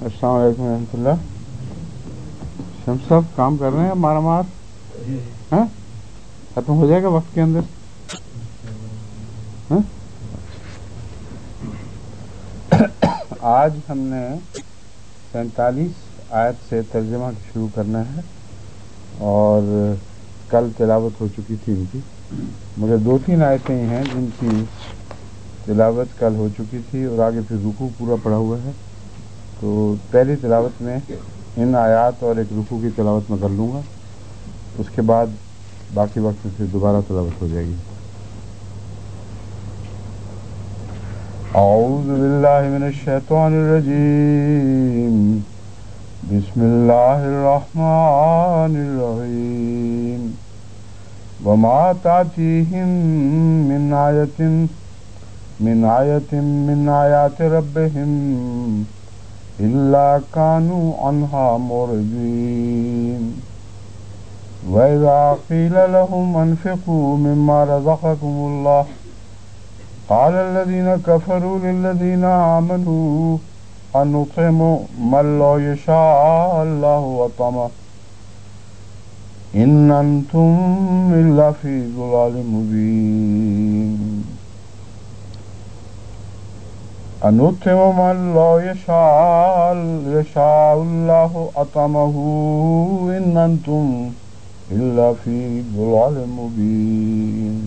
السلام علیکم ورحمۃ اللہ. شمس صاحب کام کر رہے ہیں مارا مار؟ ہاں، ختم ہو جائے گا وقت کے اندر. ہاں؟ آج ہم نے 47 آیت سے ترجمہ شروع کرنا ہے، اور کل تلاوت ہو چکی تھی ان کی. مگر 2-3 آیتیں ہیں جن کی تلاوت کل ہو چکی تھی، اور آگے پھر رکوع پورا پڑا ہوا ہے. تو پہلی تلاوت میں ان آیات اور ایک رکوع کی تلاوت میں کر لوں گا، اس کے بعد باقی وقت میں پھر دوبارہ تلاوت ہو جائے گی. اعوذ باللہ من الشیطان الرجیم، بسم اللہ الرحمن الرحیم. وما تأتیہم من آیت من آیات ربہم الا كانوا عنها معرضین. وإذا قيل لهم أنفقوا مما رزقكم الله قال الذين كفروا للذين آمنوا أنطعم من لو يشاء الله أطعمه إن أنتم إلا في ضلال مبين. أنطعم من لو يشاء الله أطعمه إن أنتم إلا في ضلال مبين.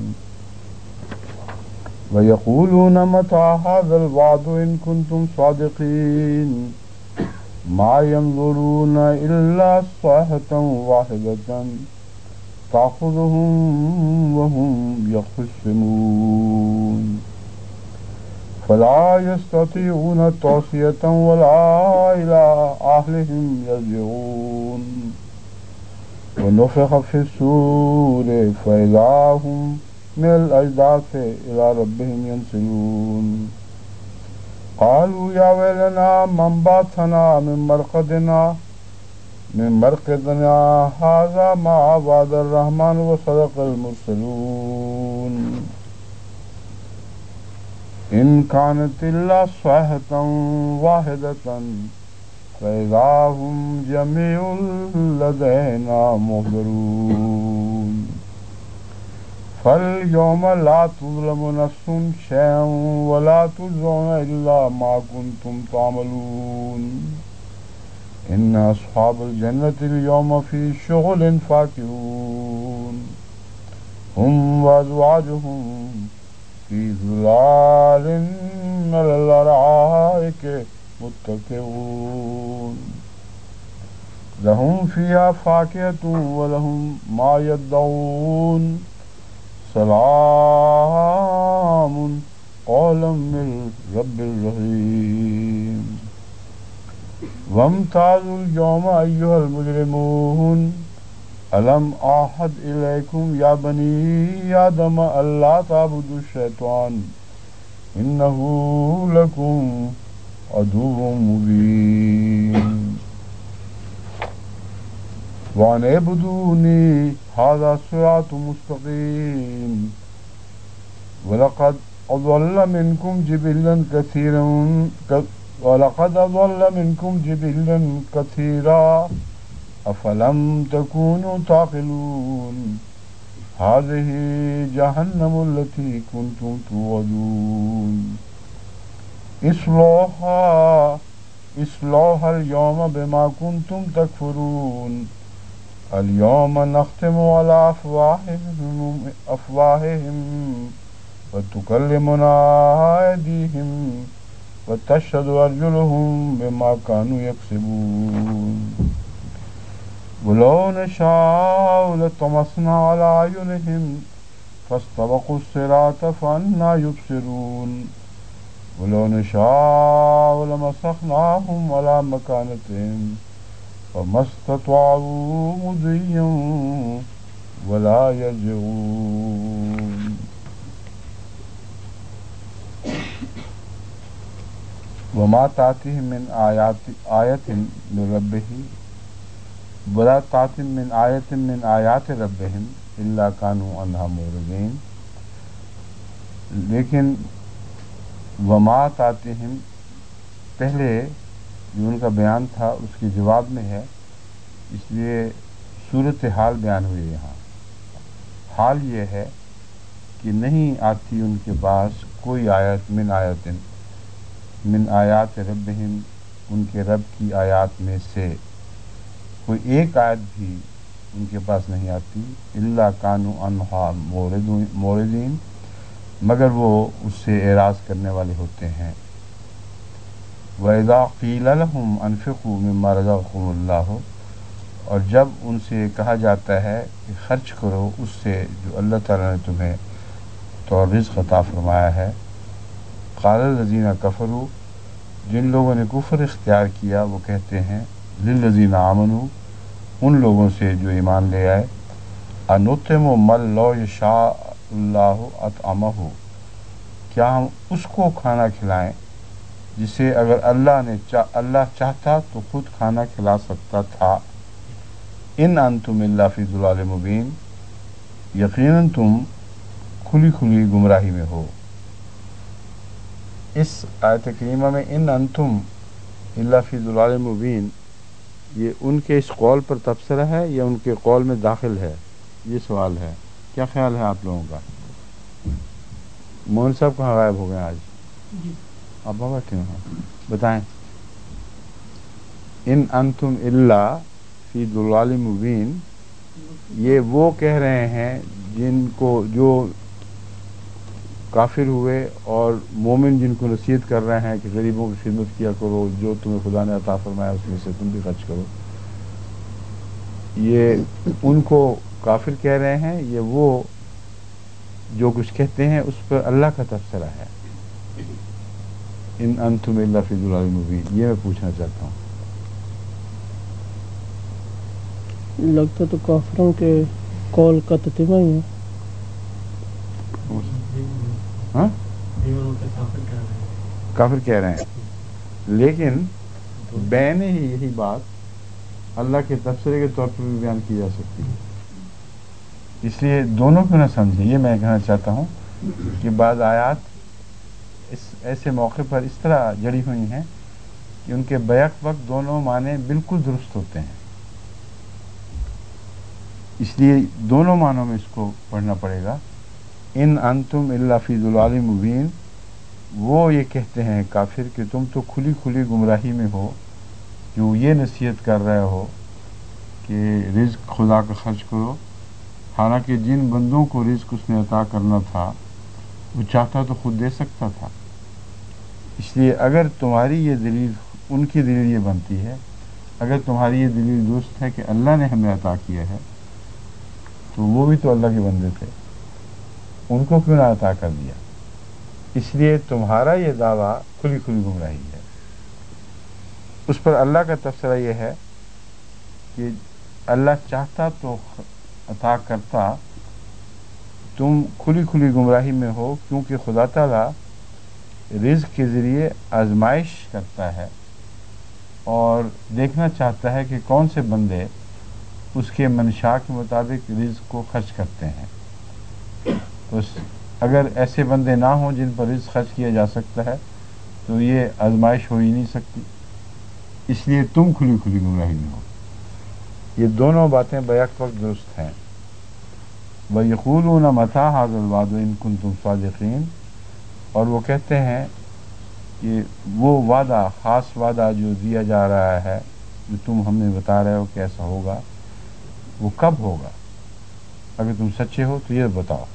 ويقولون متى هذا الوعد إن كنتم صادقين ما ينظرون إلا صيحة واحدة تأخذهم وهم يخصمون فلا يستطيعون توصية ولا إلى أهلهم يرجعون. ونفخ في الصور فإذا هم من الأجداث إلى ربهم ينسلون. قالوا يا ويلنا من بعثنا من مرقدنا هذا ما وعد الرحمن وصدق المرسلون. إن كانت إلا صيحة واحدة فإذا هم جميع لدينا محضرون. فاليوم لا تظلم نفس شيئا ولا تجزون إلا ما كنتم تعملون. إن أصحاب الجنة اليوم في شغل فاكهون هم وأزواجهم في ظلال على الأرائك متكئون لهم فيها فاكهة ولهم ما يدعون. سلام قولا من رب رحيم. وامتازوا اليوم أيها المجرمون ألم أعهد إليكم يا بني آدم ألا تعبدوا الشيطان إنه لكم عدو مبين. وأن اعبدوني هذا صراط مستقيم. ولقد أضل منكم جبلا كثيرا أفلم تكونوا تعقلون. هذه جهنم التي كنتم توعدون اصلوها اليوم بما كنتم تكفرون. اليوم نختم على أفواههم وتكلمنا أيديهم وتشهد أرجلهم بما كانوا يكسبون. ولو نشاء لطمسنا على أعينهم فاستبقوا الصراط فأنى يبصرون. ولو نشاء لمسخناهم على مكانتهم فما استطاعوا مضيا ولا يرجعون. وما تأتيهم من آية من ربهم ولا تأتيهم من آية من آيات ربهم إلا كانوا عنها معرضين. لیکن وما تأتيهم پہلے جو ان کا بیان تھا اس کے جواب میں ہے، اس لیے صورت حال بیان ہوئی یہاں۔ حال یہ ہے کہ نہیں آتی ان کے پاس کوئی آیت من آیات ربہم، ان کے رب کی آیات میں سے کوئی ایک آیت بھی ان کے پاس نہیں آتی، الا کانوا عنہا موردین، مگر وہ اس سے اعراض کرنے والے ہوتے ہیں۔ وَإِذَا قِيلَ لَهُمْ أَنفِقُوا مِمَّا رَزَقَكُمُ اللَّهُ، اور جب ان سے کہا جاتا ہے کہ خرچ کرو اس سے جو اللہ تعالیٰ نے تمہیں تو رزق عطا فرمایا ہے، قال الذین کفروا، جن لوگوں نے کفر اختیار کیا وہ کہتے ہیں، للذین آمنوا، ان لوگوں سے جو ایمان لے آئے، انطعم من لو یشاء اللہ اطعمہ، کیا ہم اس کو کھانا کھلائیں جسے اگر اللہ چاہتا تو خود کھانا کھلا سکتا تھا۔ ان انتم الا فی ضلال مبین، یقیناً تم کھلی کھلی گمراہی میں ہو۔ اس آیت کریمہ میں ان انتم الا فی ضلال مبین، یہ ان کے اس قول پر تبصرہ ہے یا ان کے قول میں داخل ہے؟ یہ سوال ہے، کیا خیال ہے آپ لوگوں کا؟ موہن صاحب کہاں غائب ہو گئے آج؟ آپ بیٹھے ہیں، بتائیں۔ ان انتم الا فی ضلال مبین، یہ وہ کہہ رہے ہیں جن کو جو کافر ہوئے اور مومن جن کو نصیحت کر رہے ہیں کہ غریبوں کی خدمت کیا کرو، جو تمہیں خدا نے عطا فرمایا اس میں سے تم بھی خرچ کرو، یہ ان کو کافر کہہ رہے ہیں، یہ وہ جو کچھ کہتے ہیں اس پر اللہ کا تبصرہ ہے۔ ان انتم الا فی ضلال مبین، یہ میں پوچھنا چاہتا ہوں۔ لگتا تو کافروں کے قول کا تتمہ ہی ہے۔ ہاں کافر کہہ رہے ہیں، لیکن بین ہی یہی بات اللہ کے تبصرے کے طور پر بھی بیان کی جا سکتی ہے، اس لیے دونوں کو نہ سمجھیں۔ یہ میں کہنا چاہتا ہوں کہ بعض آیات اس ایسے موقع پر اس طرح جڑی ہوئی ہیں کہ ان کے بیک وقت دونوں معنی بالکل درست ہوتے ہیں، اس لیے دونوں معنوں میں اس کو پڑھنا پڑے گا۔ ان انتم الا فی ضلال مبین، وہ یہ کہتے ہیں کافر کہ تم تو کھلی کھلی گمراہی میں ہو، جو یہ نصیحت کر رہے ہو کہ رزق خدا کا خرچ کرو، حالانکہ جن بندوں کو رزق اس نے عطا کرنا تھا وہ چاہتا تو خود دے سکتا تھا۔ اس لیے اگر تمہاری یہ دلیل، ان کی دلیل یہ بنتی ہے، اگر تمہاری یہ دلیل درست ہے کہ اللہ نے ہمیں عطا کیا ہے تو وہ بھی تو اللہ کے بندے تھے، ان کو کیوں نہ عطا کر دیا؟ اس لیے تمہارا یہ دعویٰ کھلی کھلی گمراہی ہے۔ اس پر اللہ کا تبصرہ یہ ہے کہ اللہ چاہتا تو عطا کرتا، تم کھلی کھلی گمراہی میں ہو، کیونکہ خدا تعالیٰ رزق کے ذریعے آزمائش کرتا ہے اور دیکھنا چاہتا ہے کہ کون سے بندے اس کے منشاء کے مطابق رزق کو خرچ کرتے ہیں۔ تو اگر ایسے بندے نہ ہوں جن پر رزق خرچ کیا جا سکتا ہے تو یہ آزمائش ہو ہی نہیں سکتی، اس لیے تم کھلی کھلی گمراہی میں ہو۔ یہ دونوں باتیں بیک وقت درست ہیں۔ وَيَقُولُونَ مَتَىٰ هَٰذَا الْوَعْدُ إِن كُنتُمْ صَادِقِينَ، اور وہ کہتے ہیں کہ وہ وعدہ، خاص وعدہ جو دیا جا رہا ہے، جو تم ہمیں بتا رہے ہو کہ ایسا ہوگا، وہ کب ہوگا؟ اگر تم سچے ہو تو یہ بتاؤ۔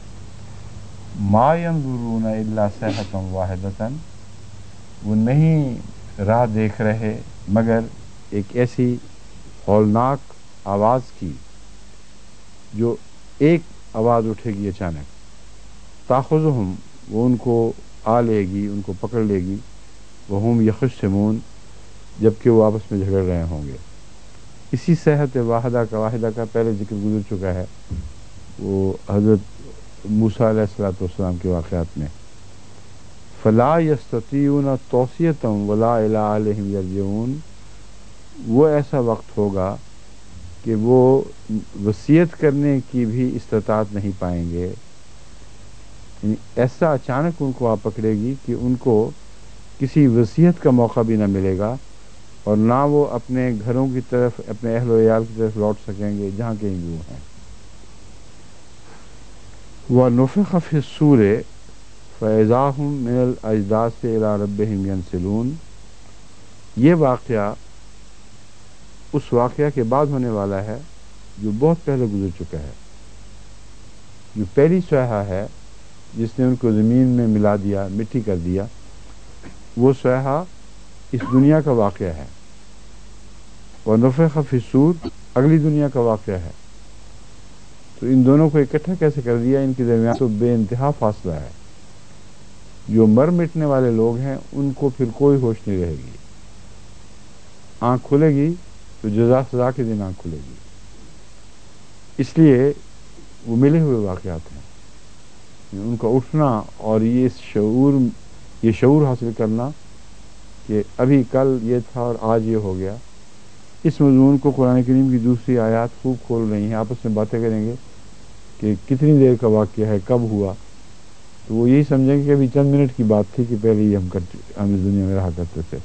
مَا يَنظُرُونَ إِلَّا صَيْحَةً وَاحِدَةً، وہ نہیں راہ دیکھ رہے مگر ایک ایسی ہولناک آواز کی جو ایک آواز اٹھے گی اچانک، تاخذہم، وہ ان کو آ لے گی، ان کو پکڑ لے گی، وہم یخصمون، جبکہ وہ آپس میں جھگڑ رہے ہوں گے۔ اسی صیحت واحدہ کا پہلے ذکر گزر چکا ہے، وہ حضرت موسیٰ علیہ السلام کے واقعات میں۔ فلا یستطیعون توصیۃ ولا الی اہلہم یرجعون، وہ ایسا وقت ہوگا کہ وہ وصیت کرنے کی بھی استطاعت نہیں پائیں گے، یعنی ایسا اچانک ان کو آ پکڑے گی کہ ان کو کسی وصیت کا موقع بھی نہ ملے گا، اور نہ وہ اپنے گھروں کی طرف، اپنے اہل و عیال کی طرف لوٹ سکیں گے جہاں کہیں بھی وہ ہیں۔ وَنُفِخَ فِي الصُّورِ فَإِذَا هُم مِّنَ الْأَجْدَاثِ إِلَىٰ رَبِّهِمْ يَنسِلُونَ، یہ واقعہ اس واقعہ کے بعد ہونے والا ہے جو بہت پہلے گزر چکا ہے۔ جو پہلی صیحہ ہے جس نے ان کو زمین میں ملا دیا، مٹی کر دیا، وہ صیحہ اس دنیا کا واقعہ ہے، اور نفخ فی الصور اگلی دنیا کا واقعہ ہے۔ تو ان دونوں کو اکٹھا کیسے کر دیا؟ ان کے درمیان تو بے انتہا فاصلہ ہے۔ جو مر مٹنے والے لوگ ہیں ان کو پھر کوئی ہوش نہیں رہے گی، آنکھ کھلے گی تو جزا سزا کے دن آنکھ کھلے گی۔ اس لیے وہ ملے ہوئے واقعات ہیں، ان کا اٹھنا اور یہ شعور حاصل کرنا کہ ابھی کل یہ تھا اور آج یہ ہو گیا، اس مضمون کو قرآن کریم کی دوسری آیات خوب کھول رہی ہیں۔ آپس میں باتیں کریں گے کہ کتنی دیر کا واقعہ ہے، کب ہوا، تو وہ یہی سمجھیں گے کہ ابھی چند منٹ کی بات تھی کہ پہلے ہی ہم اس دنیا میں رہا کرتے تھے۔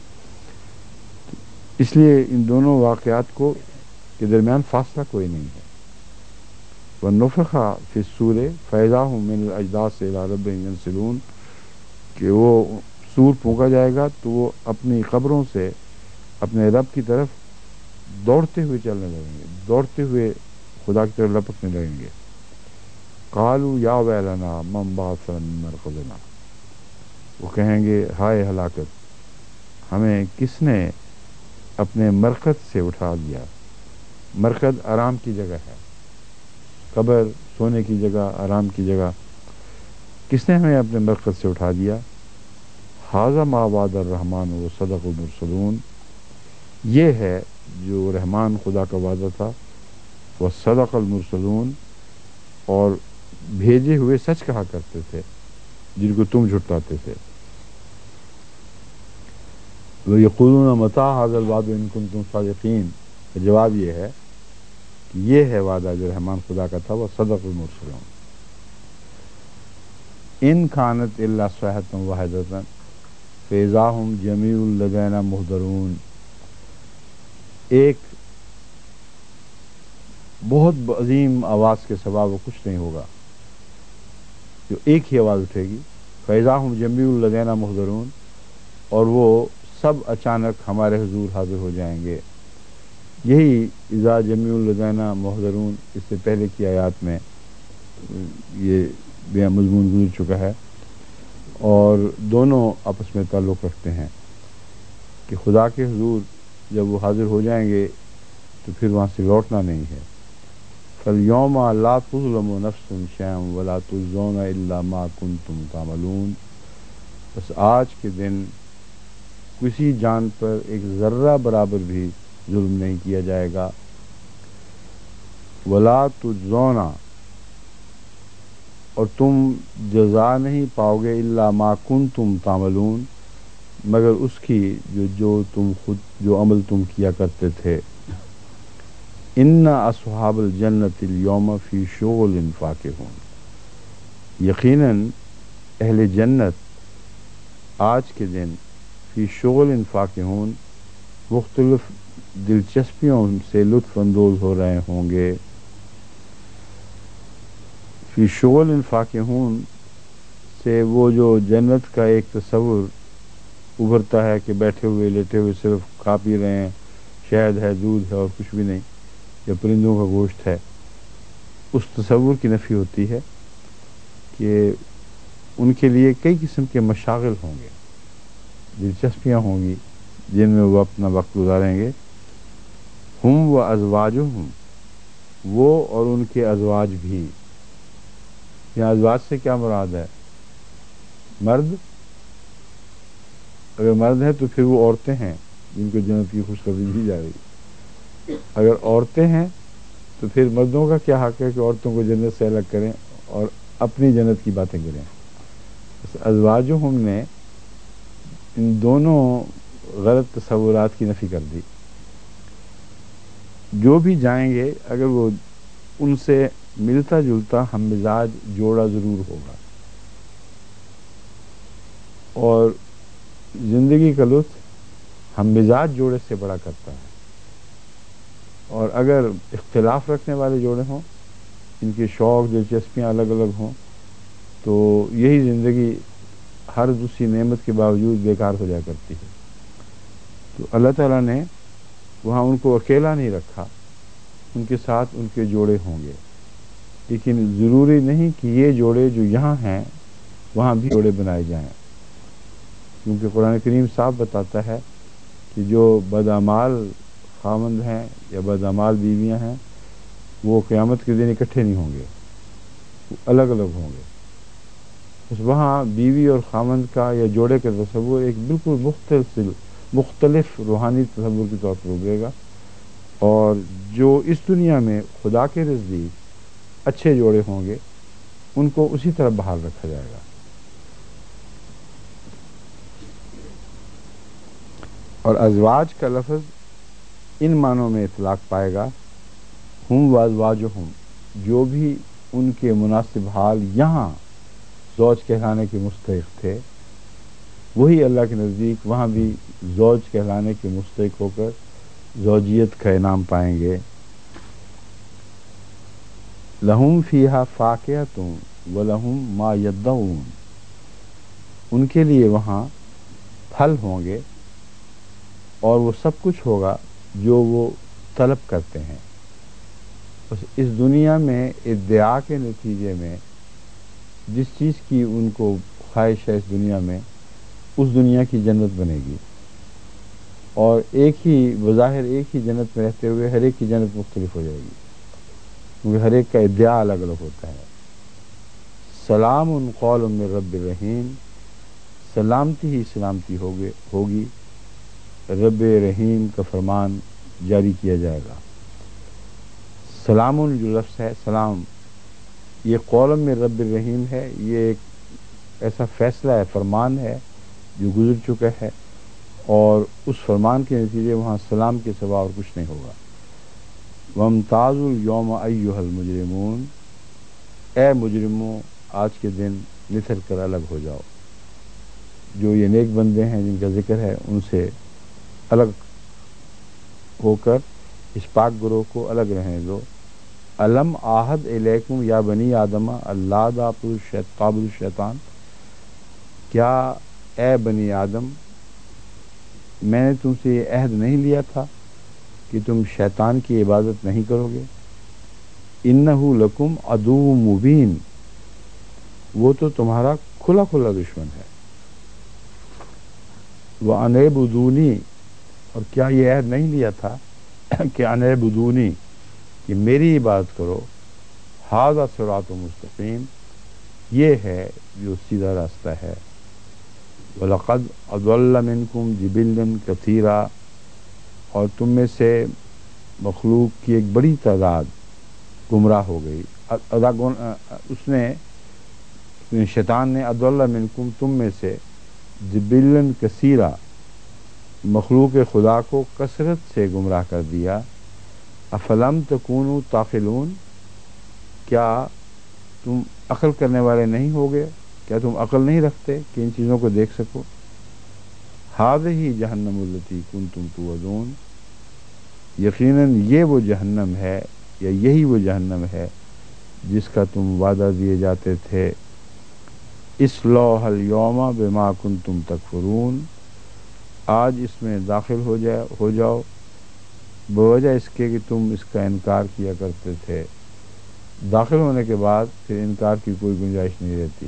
اس لیے ان دونوں واقعات کے درمیان فاصلہ کوئی نہیں ہے۔ وَنُفِخَ فِي الصُّورِ فَإِذَا هُم مِّنَ الْأَجْدَاثِ إِلَىٰ رَبِّهِمْ يَنسِلُونَ، کہ وہ سور پھونکا جائے گا تو وہ اپنی قبروں سے اپنے رب کی طرف دوڑتے ہوئے چلنے لگیں گے، دوڑتے ہوئے خدا کی طرف لپکنے لگیں گے۔ قالوا یا ویلنا من بعثنا من مرقدنا، وہ کہیں گے ہائے ہلاکت، ہمیں کس نے اپنے مرقد سے اٹھا دیا۔ مرقد آرام کی جگہ ہے، قبر سونے کی جگہ، آرام کی جگہ، کس نے ہمیں اپنے مرقد سے اٹھا دیا۔ ھذا ما وعد الرحمن وصدق المرسلون، یہ ہے جو رحمان خدا کا وعدہ تھا، وصدق المرسلون، اور بھیجے ہوئے سچ کہا کرتے تھے جن کو تم جھٹلاتے تھے۔ وَيَقُولُونَ مَتَىٰ هَٰذَا الْوَعْدُ إِن كُنتُمْ صَادِقِينَ، جواب یہ ہے کہ یہ ہے وعدہ جو رحمان خدا کا تھا، وصدق المرسلون۔ إِن كَانَتْ إِلَّا صَيْحَةً وَاحِدَةً فَإِذَا هُمْ جَمِيعٌ لَدَيْنَا مُحْضَرُونَ، ایک بہت عظیم آواز کے سوا وہ کچھ نہیں ہوگا، جو ایک ہی آواز اٹھے گی، فَإِذَا هُمْ جَمِيعٌ لَدَيْنَا مُحْضَرُونَ، اور وہ سب اچانک ہمارے حضور حاضر ہو جائیں گے۔ یہی اذا جمیع لدینا محضرون، اس سے پہلے کی آیات میں یہ مضمون گزر چکا ہے، اور دونوں آپس میں تعلق رکھتے ہیں کہ خدا کے حضور جب وہ حاضر ہو جائیں گے تو پھر وہاں سے لوٹنا نہیں ہے۔ فَالْيَوْمَ لَا تُظْلَمُ نَفْسٌ شَيْئًا وَلَا تُجْزَوْنَ إِلَّا مَا كُنتُمْ تَعْمَلُونَ، بس آج کے دن کسی جان پر ایک ذرہ برابر بھی ظلم نہیں کیا جائے گا۔ وَلَا تُجْزَوْنَ، اور تم جزا نہیں پاؤ گے، إِلَّا مَا كُنتُمْ تَعْمَلُونَ، مگر اس کی جو عمل تم کیا کرتے تھے۔ إِنَّ أَصْحَابَ الْجَنَّةِ الْيَوْمَ فِي شُغُلٍ فَاكِهُونَ، یقیناً اہل جنت آج کے دن فی شغل فاکہون، مختلف دلچسپیوں سے لطف اندوز ہو رہے ہوں گے۔ فی شغل فاکہون سے وہ جو جنت کا ایک تصور ابھرتا ہے کہ بیٹھے ہوئے لیٹے ہوئے صرف کھا پی رہے ہیں، شہد ہے، دودھ ہے اور کچھ بھی نہیں، یا پرندوں کا گوشت ہے، اس تصور کی نفی ہوتی ہے کہ ان کے لیے کئی قسم کے مشاغل ہوں گے، دلچسپیاں ہوں گی جن میں وہ اپنا وقت گزاریں گے۔ ہم و ازواجہم، وہ اور ان کے ازواج بھی، یہاں ازواج سے کیا مراد ہے؟ مرد، اگر مرد ہیں تو پھر وہ عورتیں ہیں جن کو جنت کی خوشخبری دی جا رہی، اگر عورتیں ہیں تو پھر مردوں کا کیا حق ہے کہ عورتوں کو جنت سے الگ کریں اور اپنی جنت کی باتیں کریں۔ ازواجہم نے ان دونوں غلط تصورات کی نفی کر دی۔ جو بھی جائیں گے اگر وہ ان سے ملتا جلتا ہم مزاج جوڑا ضرور ہوگا، اور زندگی کا لطف ہم مزاج جوڑے سے بڑا کرتا ہے، اور اگر اختلاف رکھنے والے جوڑے ہوں، ان کے شوق دلچسپیاں الگ الگ ہوں، تو یہی زندگی ہر دوسری نعمت کے باوجود بیکار ہو جایا کرتی ہے۔ تو اللہ تعالیٰ نے وہاں ان کو اکیلا نہیں رکھا، ان کے ساتھ ان کے جوڑے ہوں گے، لیکن ضروری نہیں کہ یہ جوڑے جو یہاں ہیں وہاں بھی جوڑے بنائے جائیں، کیونکہ قرآن کریم صاحب بتاتا ہے کہ جو بدعمال خامند ہیں یا بدعمال بیویاں ہیں وہ قیامت کے دن اکٹھے نہیں ہوں گے، وہ الگ الگ ہوں گے۔ بس وہاں بیوی اور خامند کا یا جوڑے کا تصور ایک بالکل مختلف روحانی تصور کے طور پر ابھرے گا، اور جو اس دنیا میں خدا کے نزدیک اچھے جوڑے ہوں گے ان کو اسی طرح بحال رکھا جائے گا۔ اور ازواج کا لفظ ان معنوں میں اطلاق پائے گا، ہم وازواجہم، جو بھی ان کے مناسب حال یہاں زوج کہلانے کے مستحق تھے، وہی اللہ کے نزدیک وہاں بھی زوج کہلانے کے مستحق ہو کر زوجیت کا انعام پائیں گے۔ لہم فیہا فاکہۃ ولہم ما یدعون، ان کے لیے وہاں پھل ہوں گے اور وہ سب کچھ ہوگا جو وہ طلب کرتے ہیں۔ بس اس دنیا میں ادعا کے نتیجے میں جس چیز کی ان کو خواہش ہے اس دنیا میں، اس دنیا کی جنت بنے گی، اور ایک ہی بظاہر ایک ہی جنت میں رہتے ہوئے ہر ایک کی جنت مختلف ہو جائے گی، کیونکہ ہر ایک کا ادعا الگ الگ ہوتا ہے۔ سلام قول من رب الرحیم، سلامتی ہی سلامتی ہوگی، رب رحیم کا فرمان جاری کیا جائے گا۔ سلام جو لفظ ہے سلام، یہ قول من رب الرحیم ہے، یہ ایک ایسا فیصلہ ہے، فرمان ہے جو گزر چکا ہے، اور اس فرمان کے نتیجے وہاں سلام کے سوا اور کچھ نہیں ہوگا۔ وَامْتَازُوا الْيَوْمَ أَيُّهَا الْمُجْرِمُونَ، اے مجرموں آج کے دن نتر کر الگ ہو جاؤ، جو یہ نیک بندے ہیں جن کا ذکر ہے ان سے الگ ہو کر اس پاک گروہ کو الگ رہنے دو۔ الم آہد الیکم یا بنی آدم اللہ تعبدوا الشیطان، کیا اے بنی آدم میں نے تم سے یہ عہد نہیں لیا تھا کہ تم شیطان کی عبادت نہیں کرو گے؟ انہ لکم عدو مبین، وہ تو تمہارا کھلا کھلا دشمن ہے۔ وَأَنِ اعْبُدُونِی، اور کیا یہ عہد نہیں لیا تھا کہ ان اعبدونی، کہ میری عبادت کرو، ھذا صراط مستقیم، یہ ہے جو سیدھا راستہ ہے۔ وَلَقَدْ أَضَلَّ مِنْكُمْ جِبِلًّا كَثِيرًا، اور تم میں سے مخلوق کی ایک بڑی تعداد گمراہ ہو گئی۔ اس نے شیطان نے اضل منکم، تم میں سے، جبلاً کثیرا، مخلوق خدا کو کثرت سے گمراہ کر دیا۔ افلم تکونوا تعقلون، کیا تم عقل کرنے والے نہیں ہوگے؟ کیا تم عقل نہیں رکھتے کہ ان چیزوں کو دیکھ سکو؟ ھذہ جہنم التی کنتم توعدون، یقیناً یہ وہ جہنم ہے یا یہی وہ جہنم ہے جس کا تم وعدہ دیے جاتے تھے۔ اصلوها اليوم بما کنتم تکفرون، آج اس میں داخل ہو جاؤ بوجہ اس کے کہ تم اس کا انکار کیا کرتے تھے۔ داخل ہونے کے بعد پھر انکار کی کوئی گنجائش نہیں رہتی۔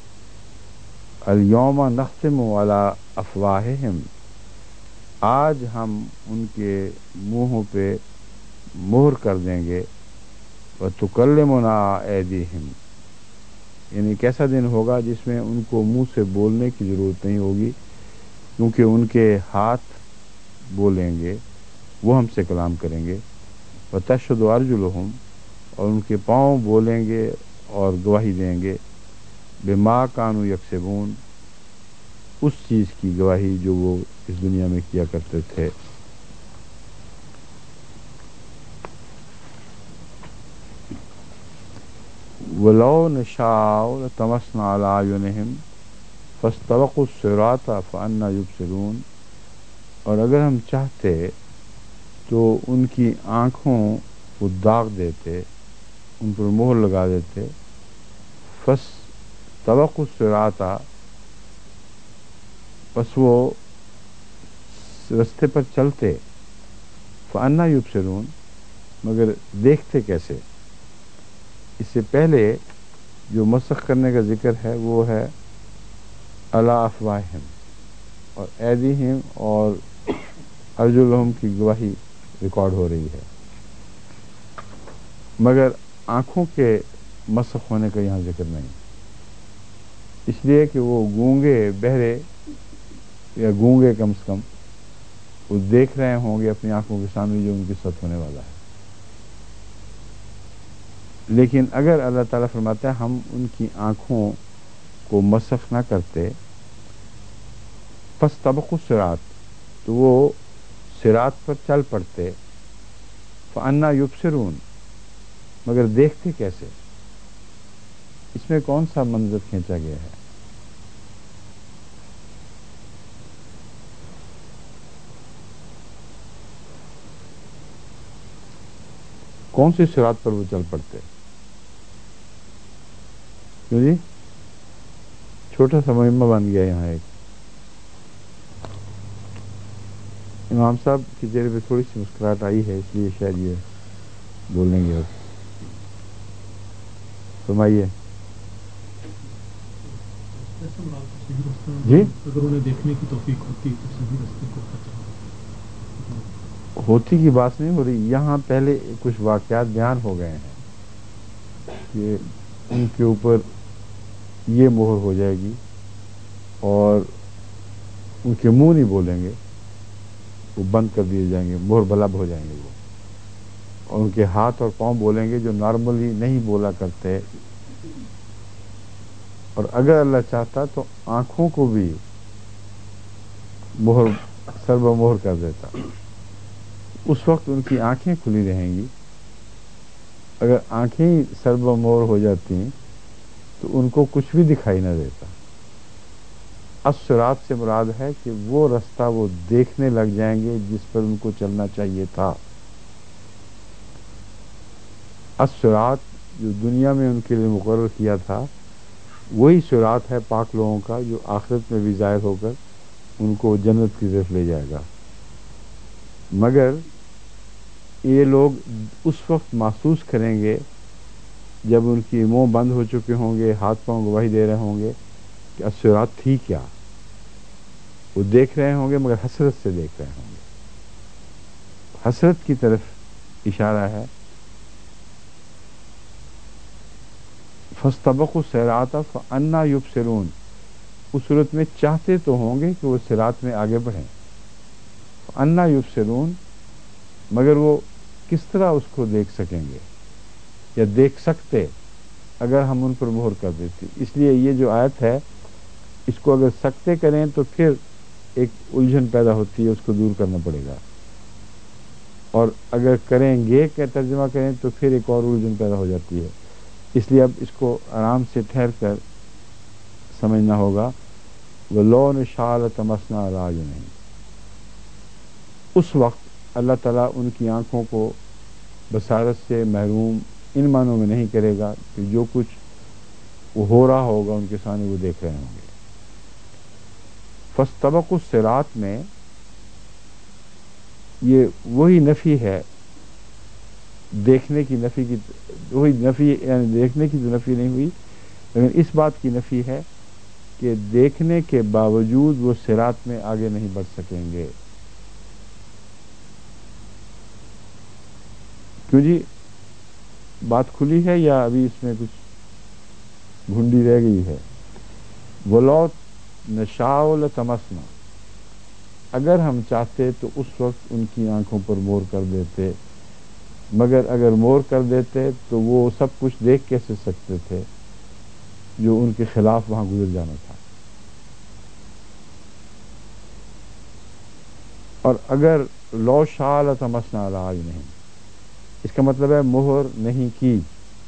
الیوم نختم علی افواہہم، آج ہم ان کے منہوں پہ مہر کر دیں گے۔ وتکلمنا ایدیہم، یعنی کیسا دن ہوگا جس میں ان کو منہ سے بولنے کی ضرورت نہیں ہوگی، کیونکہ ان کے ہاتھ بولیں گے، وہ ہم سے کلام کریں گے۔ وتشہد ارجلہم، اور ان کے پاؤں بولیں گے اور گواہی دیں گے۔ بما کانوا یکسبون، اس چیز کی گواہی جو وہ اس دنیا میں کیا کرتے تھے۔ وَلَوْ نَشَاءُ لَطَمَسْنَا عَلَىٰ أَعْيُنِهِمْ فَاسْتَبَقُوا الصِّرَاطَ فَأَنَّىٰ يُبْصِرُونَ، اور اگر ہم چاہتے تو ان کی آنکھوں کو داغ دیتے، ان پر مہر لگا دیتے. فس طبق الصراط، پس وہ رستے پر چلتے. فانا یبصرون، مگر دیکھتے کیسے؟ اس سے پہلے جو مسخ کرنے کا ذکر ہے وہ ہے علی افواہہم اور ایدیہم اور ارجلہم کی گواہی ریکارڈ ہو رہی ہے، مگر آنکھوں کے مسخ ہونے کا یہاں ذکر نہیں، اس لیے کہ وہ گونگے بہرے یا گونگے کم سے کم وہ دیکھ رہے ہوں گے اپنی آنکھوں کے سامنے جو ان کے ساتھ ہونے والا ہے. لیکن اگر اللہ تعالیٰ فرماتا ہے ہم ان کی آنکھوں کو مسخ نہ کرتے، پس طبق الصراط، تو وہ صراط پر چل پڑتے. فانا یبصرون، مگر دیکھتے کیسے؟ اس میں کون سا منظر کھینچا گیا ہے؟ کون سی صراط پر وہ چل پڑتے؟ کیوں جی؟ چھوٹا سا مہمہ بن گیا یہاں. ایک امام صاحب کے چہرے پہ تھوڑی سی مسکراہٹ آئی ہے، اس لیے شاید یہ بولیں گے. اور فرمائیے جی. اگر انہیں دیکھنے کی توفیق ہوتی تو صحیح راستے کو ہوتی کی بات نہیں ہو رہی یہاں. پہلے کچھ واقعات بیان ہو گئے ہیں کہ ان کے اوپر یہ مہر ہو جائے گی اور ان کے منہ نہیں بولیں گے، وہ بند کر دیے جائیں گے، مہر بلب ہو جائیں گے وہ، اور ان کے ہاتھ اور پاؤں بولیں گے جو نارملی نہیں بولا کرتے. اور اگر اللہ چاہتا تو آنکھوں کو بھی مہر سر بہ مہر کر دیتا. اس وقت ان کی آنکھیں کھلی رہیں گی. اگر آنکھیں سر بہ مہر ہو جاتی تو ان کو کچھ بھی دکھائی نہ دیتا. الصراط سے مراد ہے کہ وہ رستہ وہ دیکھنے لگ جائیں گے جس پر ان کو چلنا چاہیے تھا. الصراط جو دنیا میں ان کے لیے مقرر کیا تھا وہی صراط ہے پاک لوگوں کا، جو آخرت میں بھی ظاہر ہو کر ان کو جنت کی طرف لے جائے گا. مگر یہ لوگ اس وقت محسوس کریں گے جب ان کی منہ بند ہو چکے ہوں گے، ہاتھ پاؤں گواہی دے رہے ہوں گے کہ الصراط تھی کیا. وہ دیکھ رہے ہوں گے مگر حسرت سے دیکھ رہے ہوں گے. حسرت کی طرف اشارہ ہے. فاستبقوا الصراط فأنى يبصرون، اس صورت میں چاہتے تو ہوں گے کہ وہ صراط میں آگے بڑھیں. فأنى يبصرون، مگر وہ کس طرح اس کو دیکھ سکیں گے یا دیکھ سکتے اگر ہم ان پر مہر کر دیتے. اس لیے یہ جو آیت ہے اس کو اگر سکتے کریں تو پھر ایک الجھن پیدا ہوتی ہے، اس کو دور کرنا پڑے گا. اور اگر کریں گے کہ ترجمہ کریں تو پھر ایک اور الجھن پیدا ہو جاتی ہے. اس لیے اب اس کو آرام سے ٹھہر کر سمجھنا ہوگا. وَلَوْ نَشَاءُ لَطَمَسْنَا عَلَىٰ أَعْيُنِهِمْ، اس وقت اللہ تعالیٰ ان کی آنکھوں کو بصارت سے محروم ان معنوں میں نہیں کرے گا کہ جو کچھ وہ ہو رہا ہوگا ان کے سامنے وہ دیکھ رہے ہوں گے. فاستبقوا الصراط میں یہ وہی نفی ہے، دیکھنے کی نفی کی، وہی نفی یعنی دیکھنے کی تو نفی نہیں ہوئی لیکن اس بات کی نفی ہے کہ دیکھنے کے باوجود وہ صراط میں آگے نہیں بڑھ سکیں گے. کیوں جی؟ بات کھلی ہے یا ابھی اس میں کچھ گھنڈی رہ گئی ہے؟ وَلَوْ نَشَاءُ لَطَمَسْنَا، اگر ہم چاہتے تو اس وقت ان کی آنکھوں پر مہر کر دیتے، مگر اگر مہر کر دیتے تو وہ سب کچھ دیکھ کیسے سکتے تھے جو ان کے خلاف وہاں گزر جانا تھا. اور اگر لو شاء لطمسنا علی اعینہم، اس کا مطلب ہے مہر نہیں کی.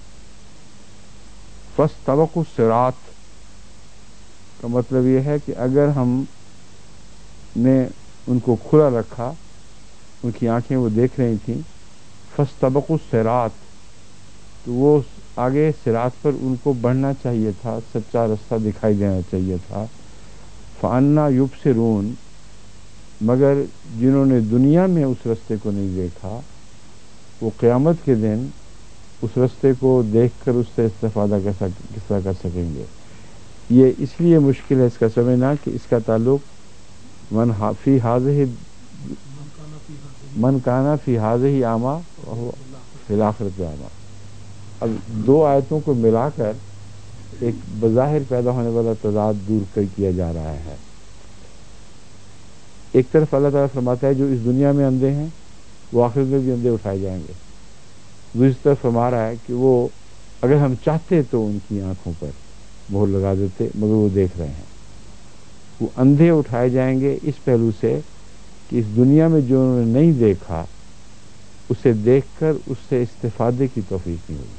فاستبقوا الصراط کا مطلب یہ ہے کہ اگر ہم نے ان کو کھلا رکھا، ان کی آنکھیں وہ دیکھ رہی تھیں، فاستبقوا الصراط، تو وہ آگے صراط پر ان کو بڑھنا چاہیے تھا، سچا رستہ دکھائی دینا چاہیے تھا، فأنا یبصرون، مگر جنہوں نے دنیا میں اس رستے کو نہیں دیکھا وہ قیامت کے دن اس رستے کو دیکھ کر اس سے استفادہ کس طرح کر سکیں گے؟ یہ اس لیے مشکل ہے اس کا سمجھنا کہ اس کا تعلق من کانا فی ہذہ اعمیٰ وہو فی الآخرۃ اعمیٰ. اب دو آیتوں کو ملا کر ایک بظاہر پیدا ہونے والا تضاد دور کیا جا رہا ہے. ایک طرف اللہ تعالیٰ فرماتا ہے جو اس دنیا میں اندھے ہیں وہ آخرت میں بھی اندھے اٹھائے جائیں گے. دوسری طرف فرما رہا ہے کہ وہ اگر ہم چاہتے تو ان کی آنکھوں پر مہر لگا دیتے مگر وہ دیکھ رہے ہیں. وہ اندھے اٹھائے جائیں گے اس پہلو سے کہ اس دنیا میں جو انہوں نے نہیں دیکھا اسے دیکھ کر اس سے استفادے کی توفیق نہیں ہوگی.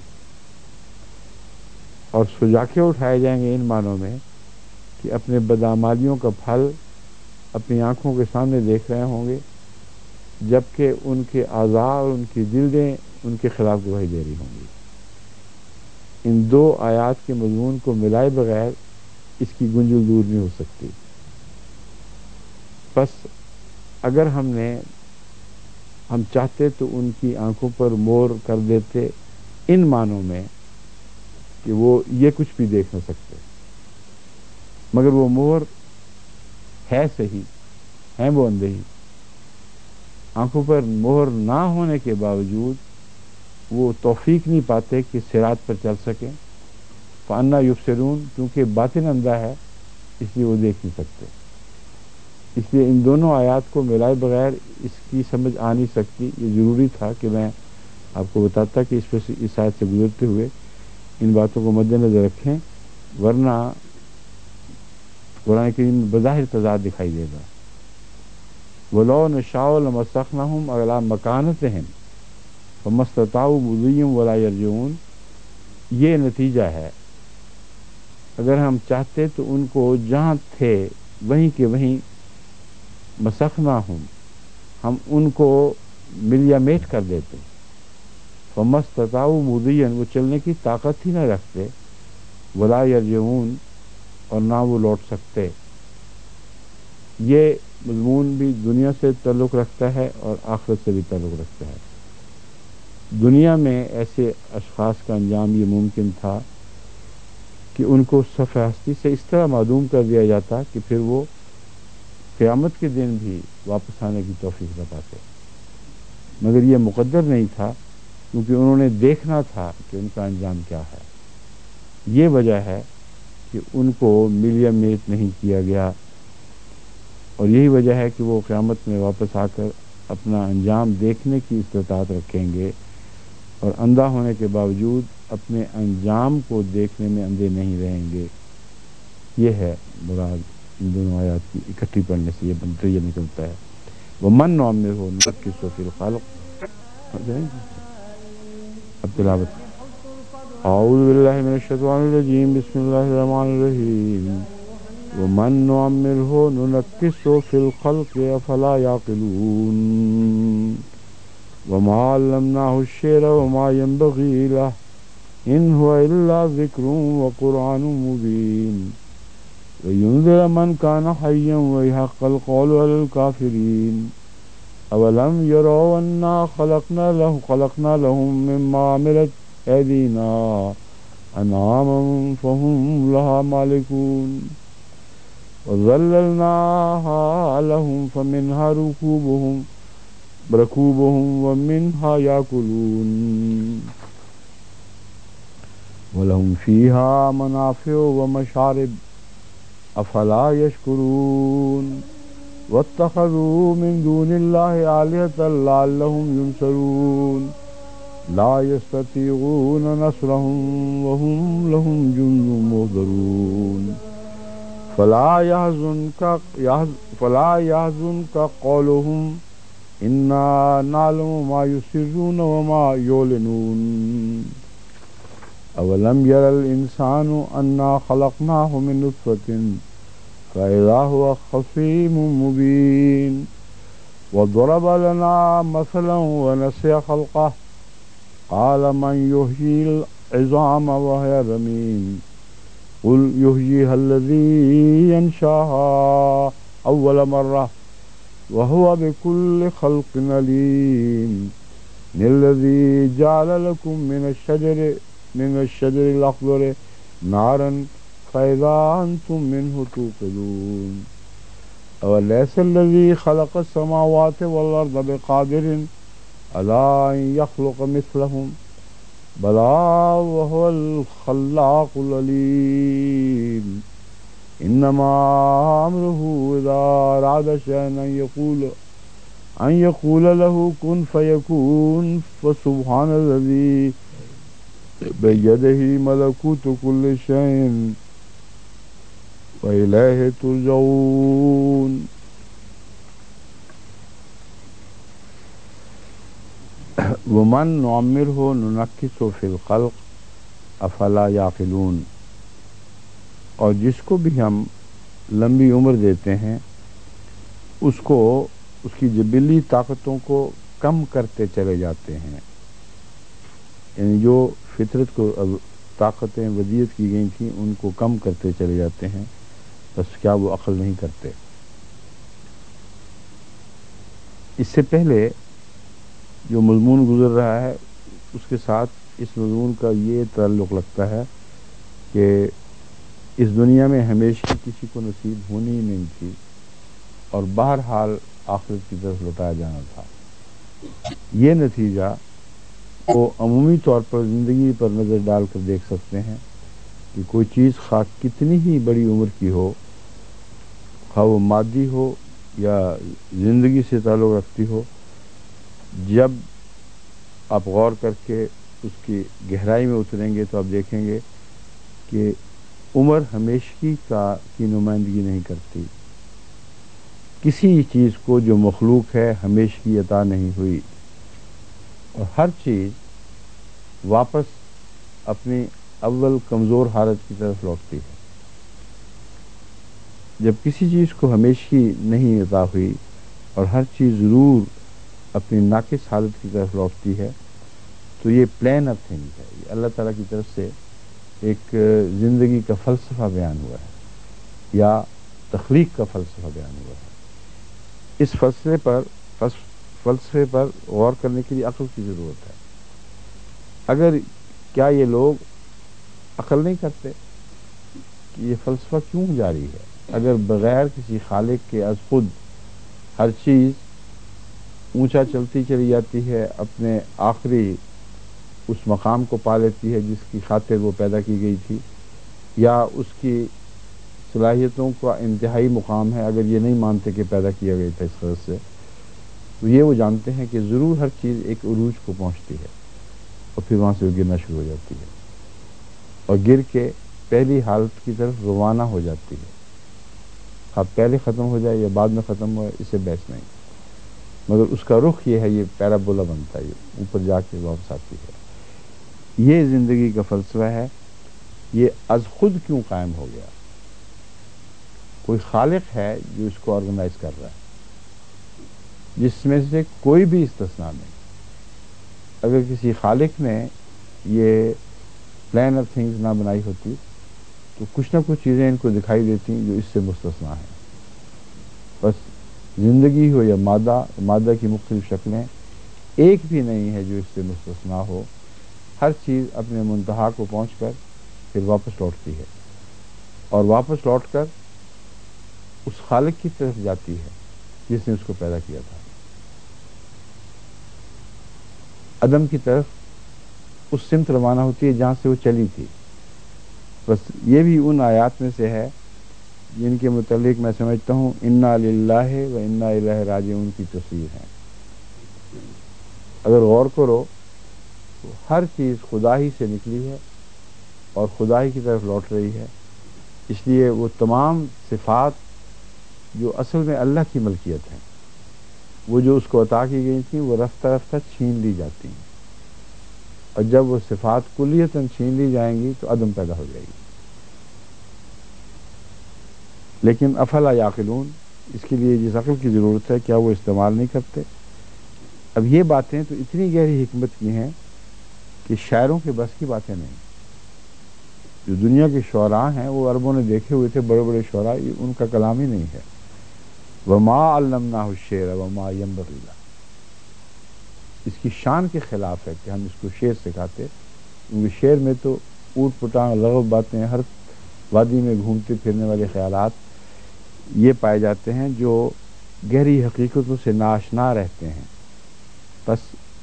اور سجاکے اٹھائے جائیں گے ان معنوں میں کہ اپنے بدعمالیوں کا پھل اپنی آنکھوں کے سامنے دیکھ رہے ہوں گے جبکہ ان کے اعضاء اور ان کی جلدیں ان کے خلاف گواہی دے رہی ہوں گی. ان دو آیات کے مضمون کو ملائے بغیر اس کی گنجل دور نہیں ہو سکتی. بس اگر ہم چاہتے تو ان کی آنکھوں پر مور کر دیتے ان معنوں میں کہ وہ یہ کچھ بھی دیکھ نہ سکتے، مگر وہ مور ہے صحیح، ہیں وہ اندھے ہی. آنکھوں پر مہر نہ ہونے کے باوجود وہ توفیق نہیں پاتے کہ صراط پر چل سکیں. فأنا یبصرون، کیونکہ باطن اندھا ہے اس لیے وہ دیکھ نہیں سکتے. اس لیے ان دونوں آیات کو ملائے بغیر اس کی سمجھ آ نہیں سکتی. یہ ضروری تھا کہ میں آپ کو بتاتا کہ اس آیت سے گزرتے ہوئے ان باتوں کو مد نظر رکھیں، ورنہ قرآن کریم میں بظاہر تضاد دکھائی دے گا. وَلَوْ نَشَاءُ لَمَسَّخْنَاهُمْ عَلَىٰ مَكَانَتِهِمْ فَمَا اسْتَطَاعُوا مُضِيًّا وَلَا يَرْجِعُونَ. یہ نتیجہ ہے، اگر ہم چاہتے تو ان کو جہاں تھے وہیں کے وہیں مسخناہم، ہم ان کو ملیا میٹ کر دیتے. فما استطاعوا مضیا، وہ چلنے کی طاقت ہی نہ رکھتے. ولا یرجعون، اور نہ وہ لوٹ سکتے. یہ مضمون بھی دنیا سے تعلق رکھتا ہے اور آخرت سے بھی تعلق رکھتا ہے. دنیا میں ایسے اشخاص کا انجام یہ ممکن تھا کہ ان کو صفحہ ہستی سے اس طرح معدوم کر دیا جاتا کہ پھر وہ قیامت کے دن بھی واپس آنے کی توفیق نہ پاتے. مگر یہ مقدر نہیں تھا کیونکہ انہوں نے دیکھنا تھا کہ ان کا انجام کیا ہے. یہ وجہ ہے کہ ان کو ملیا میٹ نہیں کیا گیا، اور یہی وجہ ہے کہ وہ قیامت میں واپس آ کر اپنا انجام دیکھنے کی استطاعت رکھیں گے، اور اندھا ہونے کے باوجود اپنے انجام کو دیکھنے میں اندھے نہیں رہیں گے. یہ ہے مراد ان دونوں آیات کی اکٹھی پڑھنے سے یہ نتیجہ نکلتا ہے. وَمَن نُعَمِّرْهُ نُنَكِّسْهُ فِي الْخَلْقِ. اب تلاوت. اعوذ باللہ من الشیطان الرجیم، بسم اللہ الرحمن الرحیم. وَمَن نُعَمِّرْهُ نُنَكِّسْهُ فِي الْخَلْقِ أَفَلَا يَعْقِلُونَ. وَمَا عَلَّمْنَاهُ الشِّعْرَ وَمَا يَنبَغِي لَهُ إِنْ هُوَ إِلَّا ذِكْرٌ وَقُرْآنٌ مُبِينٌ وَيُنذِرَ مَنْ كَانَ حَيًّا وَيَحِقَّ الْقَوْلُ عَلَى الْكَافِرِينَ. أَوَلَمْ يَرَوْا أَنَّا خَلَقْنَا لَهُم مِّمَّا عَمِلَتْ أَيْدِينَا أَنْعَامًا فَهُمْ لَهَا مَالِكُونَ. وَظَلَّلْنَاهَا لَهُمْ فَمِنْهَا ركوبهم ومنها يأكلون ولهم فيها منافع ومشارب أفلا يشكرون. واتخذوا من دون الله آلهة لعلهم ينصرون لا يستطيعون نصرهم وهم لهم جند محضرون. فلا يحزنك قولهم إنا نعلم ما يسرون وما يعلنون. أولم ير الإنسان أنا خلقناه من نطفة فإذا هو خصيم مبين. وضرب لنا مثلا ونسي خلقه قال من يحيي العظام وهي رميم قل يحييها الذي ينشاها أول مرة وهو بكل خلق عليم الذي جعل لكم من الشجر الأخضر نارا فإذا أنتم منه توقدون أوليس الذي خلق السماوات والأرض بقادر على أن يخلق مثلهم بلى وهو الخلاق العليم إنما أمره إذا أراد شيئا أن يقول له كن فيكون فسبحان الذي بيده ملكوت كل شيء وإليه ترجعون. ومن نعمره ننكسه في الخلق افلا یعقلون، اور جس کو بھی ہم لمبی عمر دیتے ہیں اس کو اس کی جبلی طاقتوں کو کم کرتے چلے جاتے ہیں، یعنی جو فطرت کو اب طاقتیں ودیت کی گئی تھیں ان کو کم کرتے چلے جاتے ہیں، بس کیا وہ عقل نہیں کرتے؟ اس سے پہلے جو مضمون گزر رہا ہے اس کے ساتھ اس مضمون کا یہ تعلق لگتا ہے کہ اس دنیا میں ہمیشہ کسی کو نصیب ہونی ہی نہیں تھی اور بہرحال آخرت کی طرف لوٹایا جانا تھا۔ یہ نتیجہ وہ عمومی طور پر زندگی پر نظر ڈال کر دیکھ سکتے ہیں کہ کوئی چیز خواہ کتنی ہی بڑی عمر کی ہو، خواہ وہ مادی ہو یا زندگی سے تعلق رکھتی ہو، جب آپ غور کر کے اس کی گہرائی میں اتریں گے تو آپ دیکھیں گے کہ عمر ہمیشگی کی نمائندگی نہیں کرتی۔ کسی چیز کو جو مخلوق ہے ہمیشگی عطا نہیں ہوئی، اور ہر چیز واپس اپنی اول کمزور حالت کی طرف لوٹتی ہے۔ جب کسی چیز کو ہمیشگی نہیں عطا ہوئی اور ہر چیز ضرور اپنی ناقص حالت کی طرف لوٹتی ہے تو یہ پلان آف تھنگز ہے، یہ اللہ تعالیٰ کی طرف سے ایک زندگی کا فلسفہ بیان ہوا ہے یا تخلیق کا فلسفہ بیان ہوا ہے۔ اس فلسفے پر غور کرنے کے لیے عقل کی ضرورت ہے۔ اگر کیا یہ لوگ عقل نہیں کرتے کہ یہ فلسفہ کیوں جاری ہے؟ اگر بغیر کسی خالق کے از خود ہر چیز اونچا چلتی چلی جاتی ہے، اپنے آخری اس مقام کو پا لیتی ہے جس کی خاطر وہ پیدا کی گئی تھی، یا اس کی صلاحیتوں کا انتہائی مقام ہے، اگر یہ نہیں مانتے کہ پیدا کیا گیا تھا اس طرح سے، تو یہ وہ جانتے ہیں کہ ضرور ہر چیز ایک عروج کو پہنچتی ہے اور پھر وہاں سے وہ گرنا شروع ہو جاتی ہے اور گر کے پہلی حالت کی طرف روانہ ہو جاتی ہے۔ اب پہلے ختم ہو جائے یا بعد میں ختم ہو اس سے بحث نہیں، مگر اس کا رخ یہ ہے، یہ پیرابولا بنتا ہے، یہ اوپر جا کے واپس آتی ہے۔ یہ زندگی کا فلسفہ ہے۔ یہ از خود کیوں قائم ہو گیا؟ کوئی خالق ہے جو اس کو آرگنائز کر رہا ہے، جس میں سے کوئی بھی استثناء نہیں۔ اگر کسی خالق نے یہ پلان آف تھنگز نہ بنائی ہوتی تو کچھ نہ کچھ چیزیں ان کو دکھائی دیتی جو اس سے مستثنیٰ ہیں۔ بس زندگی ہو یا مادہ کی مختلف شکلیں، ایک بھی نہیں ہے جو اس سے مستثنیٰ ہو۔ ہر چیز اپنے منتہا کو پہنچ کر پھر واپس لوٹتی ہے اور واپس لوٹ کر اس خالق کی طرف جاتی ہے جس نے اس کو پیدا کیا تھا، عدم کی طرف اس سمت روانہ ہوتی ہے جہاں سے وہ چلی تھی۔ بس یہ بھی ان آیات میں سے ہے جن کے متعلق میں سمجھتا ہوں انا للہ و انا الیہ راجعون کی تصویر ہے۔ اگر غور کرو تو ہر چیز خدا ہی سے نکلی ہے اور خدا ہی کی طرف لوٹ رہی ہے، اس لیے وہ تمام صفات جو اصل میں اللہ کی ملکیت ہیں، وہ جو اس کو عطا کی گئی تھیں، وہ رفتہ رفتہ چھین لی جاتی ہیں، اور جب وہ صفات کلیتاً چھین لی جائیں گی تو عدم پیدا ہو جائے گی۔ لیکن افلا یعقلون، اس کے لیے جس عقل کی ضرورت ہے کیا وہ استعمال نہیں کرتے؟ اب یہ باتیں تو اتنی گہری حکمت کی ہیں کہ شاعروں کے بس کی باتیں نہیں. جو دنیا کے شعراء ہیں وہ عربوں نے دیکھے ہوئے تھے، بڑے بڑے شعراء، یہ ان کا کلام ہی نہیں ہے. وما علمناہ الشعر وما ينبغي له، اس کی شان کے خلاف ہے کہ ہم اس کو شعر سکھاتے، کیونکہ شعر میں تو اوٹ پٹانگ لغو باتیں، ہر وادی میں گھومتے پھرنے والے خیالات یہ پائے جاتے ہیں جو گہری حقیقتوں سے ناآشنا رہتے ہیں. بس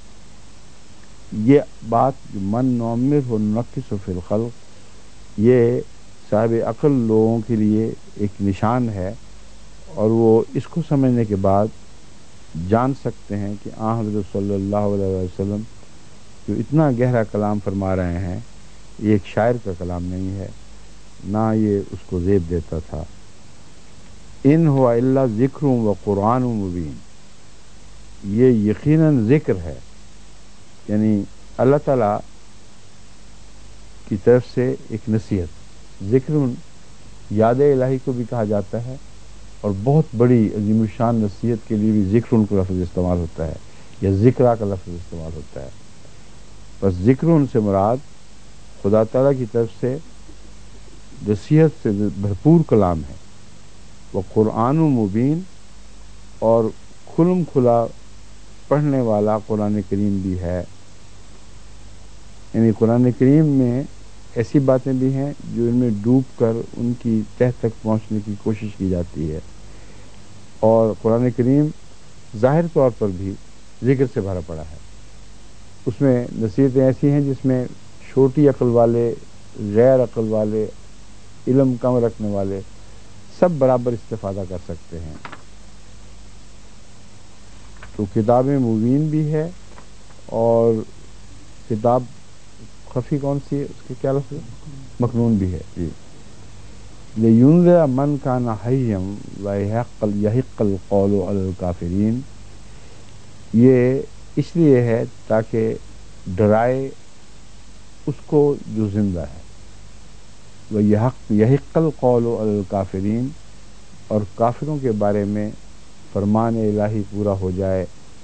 یہ بات جو من نعمر و ننقص فی الخلق، یہ صاحب عقل لوگوں کے لیے ایک نشان ہے، اور وہ اس کو سمجھنے کے بعد جان سکتے ہیں کہ حضرت صلی اللہ علیہ وسلم جو اتنا گہرا کلام فرما رہے ہیں یہ ایک شاعر کا کلام نہیں ہے، نہ یہ اس کو زیب دیتا تھا. ان ہوا الا ذکر و قرآن مبین، یہ یقیناً ذکر ہے، یعنی اللہ تعالیٰ کی طرف سے ایک نصیحت. ذکر یاد الہی کو بھی کہا جاتا ہے، اور بہت بڑی عظیم الشان نصیحت کے لیے بھی ذکر کا لفظ استعمال ہوتا ہے، یا ذکرہ کا لفظ استعمال ہوتا ہے. بس ذکر سے مراد خدا تعالیٰ کی طرف سے نصیحت سے بھرپور کلام ہے. وہ قرآن مبین، اور کھلم کھلا پڑھنے والا قرآن کریم بھی ہے. یعنی قرآن کریم میں ایسی باتیں بھی ہیں جو ان میں ڈوب کر ان کی تہ تک پہنچنے کی کوشش کی جاتی ہے، اور قرآن کریم ظاہر طور پر بھی ذکر سے بھرا پڑا ہے. اس میں نصیحتیں ایسی ہیں جس میں چھوٹی عقل والے، غیر عقل والے، علم کم رکھنے والے سب برابر استفادہ کر سکتے ہیں. تو کتاب مبین بھی ہے، اور کتاب خفی کون سی ہے، اس کے کیا لفظ ہے؟ مکنون بھی ہے. جی لِيُنذِرَ مَنْ كَانَ حَيًّا وَيَحِقَّ الْقَوْلُ عَلَى الْكَافِرِينَ، یہ اس لیے ہے تاکہ ڈرائے اس کو جو زندہ ہے. وَيَحِقَّ الْقَوْلُ عَلَى الْكَافِرِينَ، اور کافروں کے بارے میں فرمان الہی پورا ہو جائے.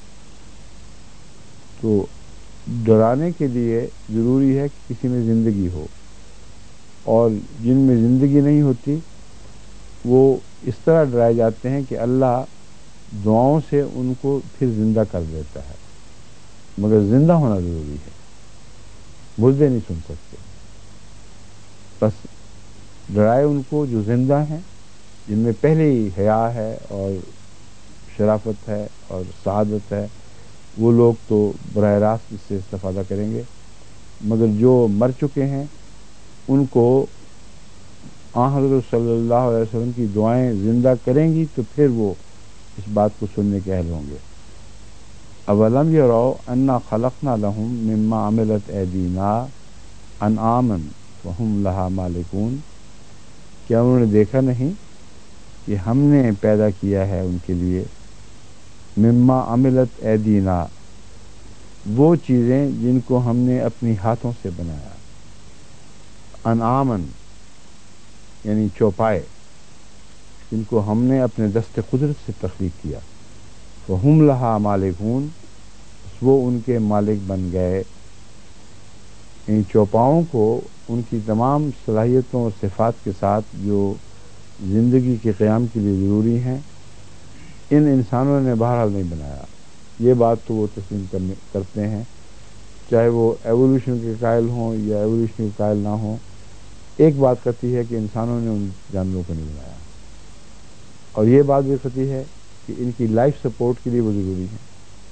تو ڈرانے کے لیے ضروری ہے کہ کسی میں زندگی ہو، اور جن میں زندگی نہیں ہوتی وہ اس طرح ڈرائے جاتے ہیں کہ اللہ دعاؤں سے ان کو پھر زندہ کر دیتا ہے. مگر زندہ ہونا ضروری ہے، مردے نہیں سن سکتے. بس ڈرائے ان کو جو زندہ ہیں، جن میں پہلے ہی حیا ہے اور شرافت ہے اور سعادت ہے، وہ لوگ تو براہ راست اس سے استفادہ کریں گے. مگر جو مر چکے ہیں ان کو حضرت صلی اللہ علیہ وسلم کی دعائیں زندہ کریں گی، تو پھر وہ اس بات کو سننے کے اہل ہوں گے. اولم یروا انا خلقنا لهم مما عملت ایدینا انعاما فهم لها مالکون، کیا انہوں نے دیکھا نہیں کہ ہم نے پیدا کیا ہے ان کے لیے مما عملت ایدینا، وہ چیزیں جن کو ہم نے اپنی ہاتھوں سے بنایا. انعامن یعنی چوپائے، جن کو ہم نے اپنے دست قدرت سے تخلیق کیا. فہم لہا مالکون، وہ ان کے مالک بن گئے. ان چوپاؤں کو ان کی تمام صلاحیتوں اور صفات کے ساتھ جو زندگی کے قیام کے لیے ضروری ہیں، ان انسانوں نے بہرحال نہیں بنایا. یہ بات تو وہ تسلیم کرتے ہیں، چاہے وہ ایوولوشن کے قائل ہوں یا ایوولوشن کے قائل نہ ہوں. ایک بات قطعی ہے کہ انسانوں نے ان جانوروں کو نہیں بنایا، اور یہ بات بھی قطعی ہے کہ ان کی لائف سپورٹ کے لیے وہ ضروری ہے.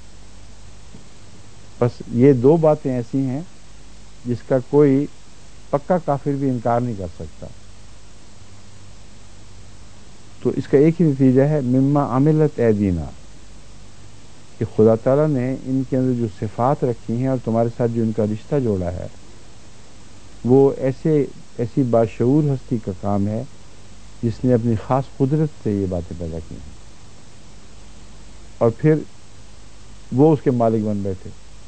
بس یہ دو باتیں ایسی ہیں جس کا کوئی پکا کافر بھی انکار نہیں کر سکتا. تو اس کا ایک ہی نتیجہ ہے مما عملت ایدینا، کہ خدا تعالیٰ نے ان کے اندر جو صفات رکھی ہیں اور تمہارے ساتھ جو ان کا رشتہ جوڑا ہے، وہ ایسی باشعور ہستی کا کام ہے جس نے اپنی خاص قدرت سے یہ باتیں پیدا کی ہیں، اور پھر وہ اس کے مالک بن بیٹھے.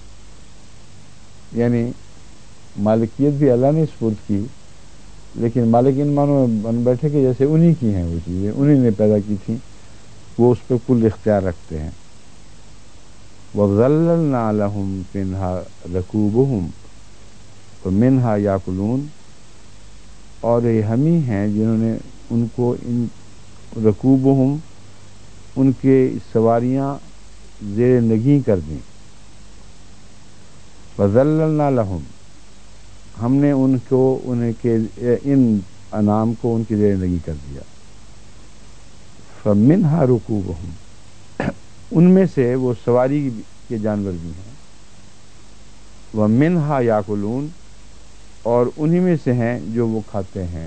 یعنی مالکیت بھی اللہ نے سپرد کی، لیکن مالک ان معنوں میں بن بیٹھے کہ جیسے انہی کی ہیں وہ چیزیں، انہی نے پیدا کی تھیں، وہ اس پہ کل اختیار رکھتے ہیں. وَظَلَّلْنَا لَهُمْ مِنْهَا رَكُوبُهُمْ وَمِنْهَا يَأْكُلُونَ. اور یہ ہم ہی ہیں جنہوں نے ان کو ان رکوبہم ان کے سواریاں زیر نگیں کر دیں. وَظَلَّلْنَا لَهُمْ ہم نے ان کو انہیں کے ان انعام کو ان کی زیر نگیں کر دیا. فَمِنْهَا رُكُوبُهُمْ ان میں سے وہ سواری کے جانور بھی ہیں. وَمِنْهَا يَأْكُلُونَ اور انہی میں سے ہیں جو وہ کھاتے ہیں.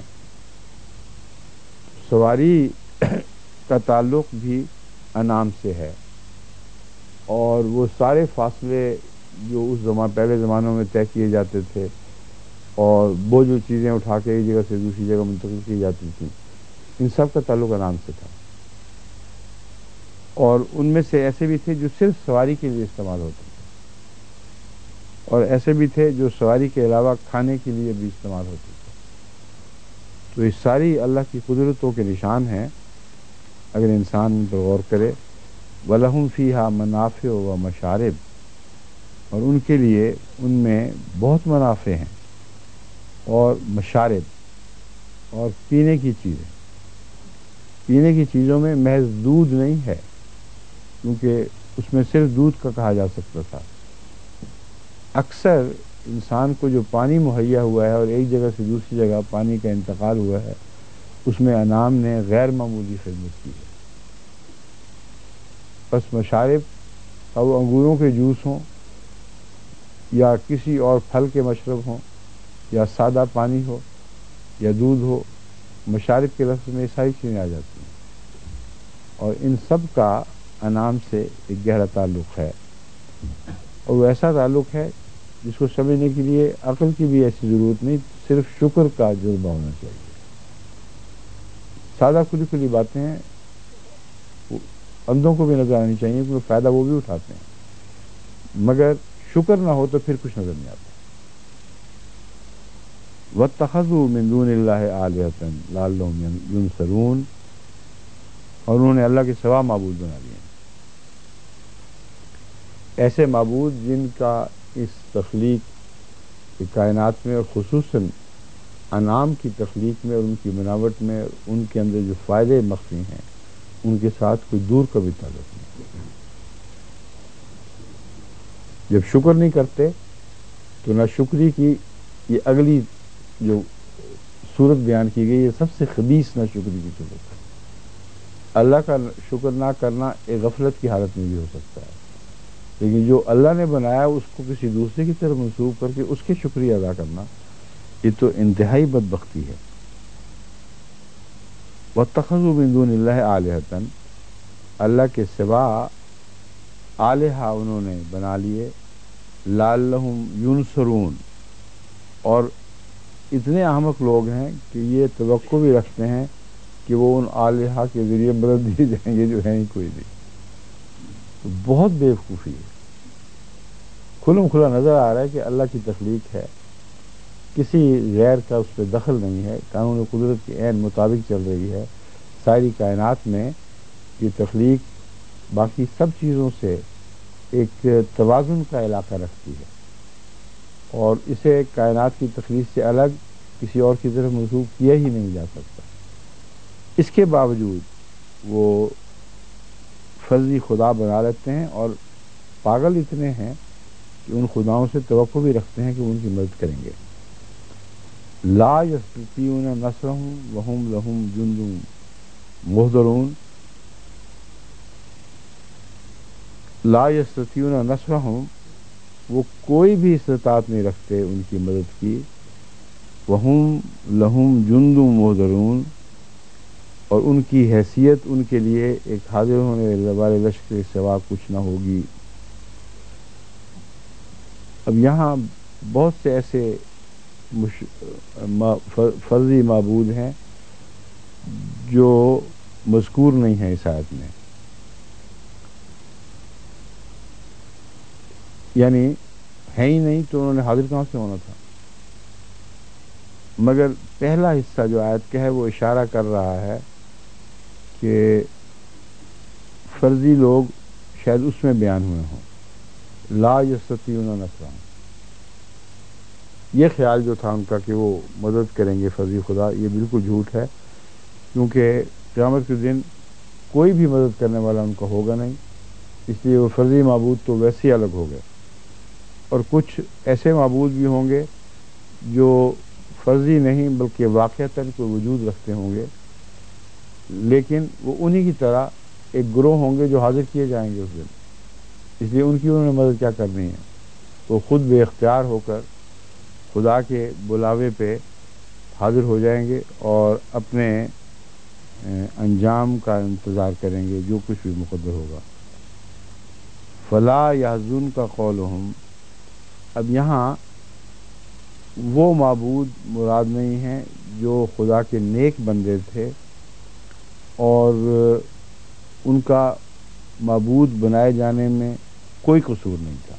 سواری کا تعلق بھی انعام سے ہے، اور وہ سارے فاصلے جو اس پہلے زمانوں میں طے کیے جاتے تھے اور وہ جو چیزیں اٹھا کے ایک جگہ سے دوسری جگہ منتقل کی جاتی تھیں، ان سب کا تعلق انعام سے تھا. اور ان میں سے ایسے بھی تھے جو صرف سواری کے لیے استعمال ہوتے تھے، اور ایسے بھی تھے جو سواری کے علاوہ کھانے کے لیے بھی استعمال ہوتے تھے. تو یہ ساری اللہ کی قدرتوں کے نشان ہیں اگر انسان ان پر غور کرے. وَلَهُمْ فِيهَا مَنَافِعُ وَمَشَارِبُ اور ان کے لیے ان میں بہت منافع ہیں اور مشارب اور پینے کی چیزیں. پینے کی چیزوں میں محض دودھ نہیں ہے، کیونکہ اس میں صرف دودھ کا کہا جا سکتا تھا. اکثر انسان کو جو پانی مہیا ہوا ہے اور ایک جگہ سے دوسری جگہ پانی کا انتقال ہوا ہے، اس میں انعام نے غیر معمولی خدمت کی ہے. بس مشارب اور انگوروں کے جوس ہوں یا کسی اور پھل کے مشرب ہوں یا سادہ پانی ہو یا دودھ ہو، مشارب کے لفظ میں ساری چیزیں آ جاتی ہیں. اور ان سب کا انعام سے ایک گہرا تعلق ہے، اور وہ ایسا تعلق ہے جس کو سمجھنے کے لیے عقل کی بھی ایسی ضرورت نہیں، صرف شکر کا جذبہ ہونا چاہیے. سادہ کھلی کھلی باتیں ہیں، اندھوں کو بھی نظر آنی چاہیے کیونکہ فائدہ وہ بھی اٹھاتے ہیں، مگر شکر نہ ہو تو پھر کچھ نظر نہیں آتا. وَاتَّخَذُوا مِن دُونِ اللَّهِ آلِهَةً لَعَلَّهُمْ يُنصَرُونَ اور انہوں نے اللہ کے سوا معبود بنا لیے، ایسے معبود جن کا اس تخلیق کائنات میں اور خصوصاً انعام کی تخلیق میں اور ان کی بناوٹ میں ان کے اندر جو فائدے مخفی ہیں ان کے ساتھ کوئی دور کا بھی تعلق نہیں. جب شکر نہیں کرتے تو نہ شکری کی یہ اگلی جو صورت بیان کی گئی ہے سب سے خبیث نہ شکری کی صورت ہے. اللہ کا شکر نہ کرنا ایک غفلت کی حالت میں بھی ہو سکتا ہے، لیکن جو اللہ نے بنایا اس کو کسی دوسرے کی طرف منسوب کر کے اس کے شکریہ ادا کرنا، یہ تو انتہائی بدبختی ہے. وَاتَّخَذُوا مِن دُونِ اللَّهِ آلِهَةً اللہ کے سوا آلہہ انہوں نے بنا لیے، لَعَلَّهُمْ يُنصَرُونَ اور اتنے احمق لوگ ہیں کہ یہ توقع بھی رکھتے ہیں کہ وہ ان آلہہ کے ذریعے مدد دیے جائیں گے جو ہیں ہی کوئی نہیں. تو بہت بے وقوفی ہے. کھلم کھلا نظر آ رہا ہے کہ اللہ کی تخلیق ہے، کسی غیر کا اس پہ دخل نہیں ہے، قانون قدرت کے عین مطابق چل رہی ہے. ساری کائنات میں یہ تخلیق باقی سب چیزوں سے ایک توازن کا علاقہ رکھتی ہے، اور اسے کائنات کی تخلیق سے الگ کسی اور کی طرف منسوب کیا ہی نہیں جا سکتا. اس کے باوجود وہ فرضی خدا بنا لیتے ہیں اور پاگل اتنے ہیں کہ ان خداؤں سے توقع بھی رکھتے ہیں کہ وہ ان کی مدد کریں گے. لا یستطیعون نصرهم وهم لهم جند محضرون. لا یستطیعون نصرهم وہ کوئی بھی استطاعت نہیں رکھتے ان کی مدد کی. وهم لهم جند محضرون اور ان کی حیثیت ان کے لیے ایک حاضر ہونے والے لشکر کے سوا کچھ نہ ہوگی. اب یہاں بہت سے ایسے فرضی معبود ہیں جو مذکور نہیں ہیں اس آیت میں، یعنی ہے ہی نہیں تو انہوں نے حاضر کہاں سے ہونا تھا. مگر پہلا حصہ جو آیت کا ہے وہ اشارہ کر رہا ہے کہ فرضی لوگ شاید اس میں بیان ہوئے ہوں، لا یستطیعون نصرہ، یہ خیال جو تھا ان کا کہ وہ مدد کریں گے فرضی خدا، یہ بالکل جھوٹ ہے، کیونکہ قیامت کے دن کوئی بھی مدد کرنے والا ان کا ہوگا نہیں، اس لیے وہ فرضی معبود تو ویسے ہی الگ ہو گئے، اور کچھ ایسے معبود بھی ہوں گے جو فرضی نہیں بلکہ واقعتاً کوئی وجود رکھتے ہوں گے، لیکن وہ انہی کی طرح ایک گروہ ہوں گے جو حاضر کیے جائیں گے اس دن، اس لیے ان کی انہوں نے مدد کیا کرنی ہے، وہ خود بے اختیار ہو کر خدا کے بلاوے پہ حاضر ہو جائیں گے اور اپنے انجام کا انتظار کریں گے جو کچھ بھی مقدر ہوگا۔ فلا یحزن کا قولہم، اب یہاں وہ معبود مراد نہیں ہیں جو خدا کے نیک بندے تھے اور ان کا معبود بنائے جانے میں کوئی قصور نہیں تھا،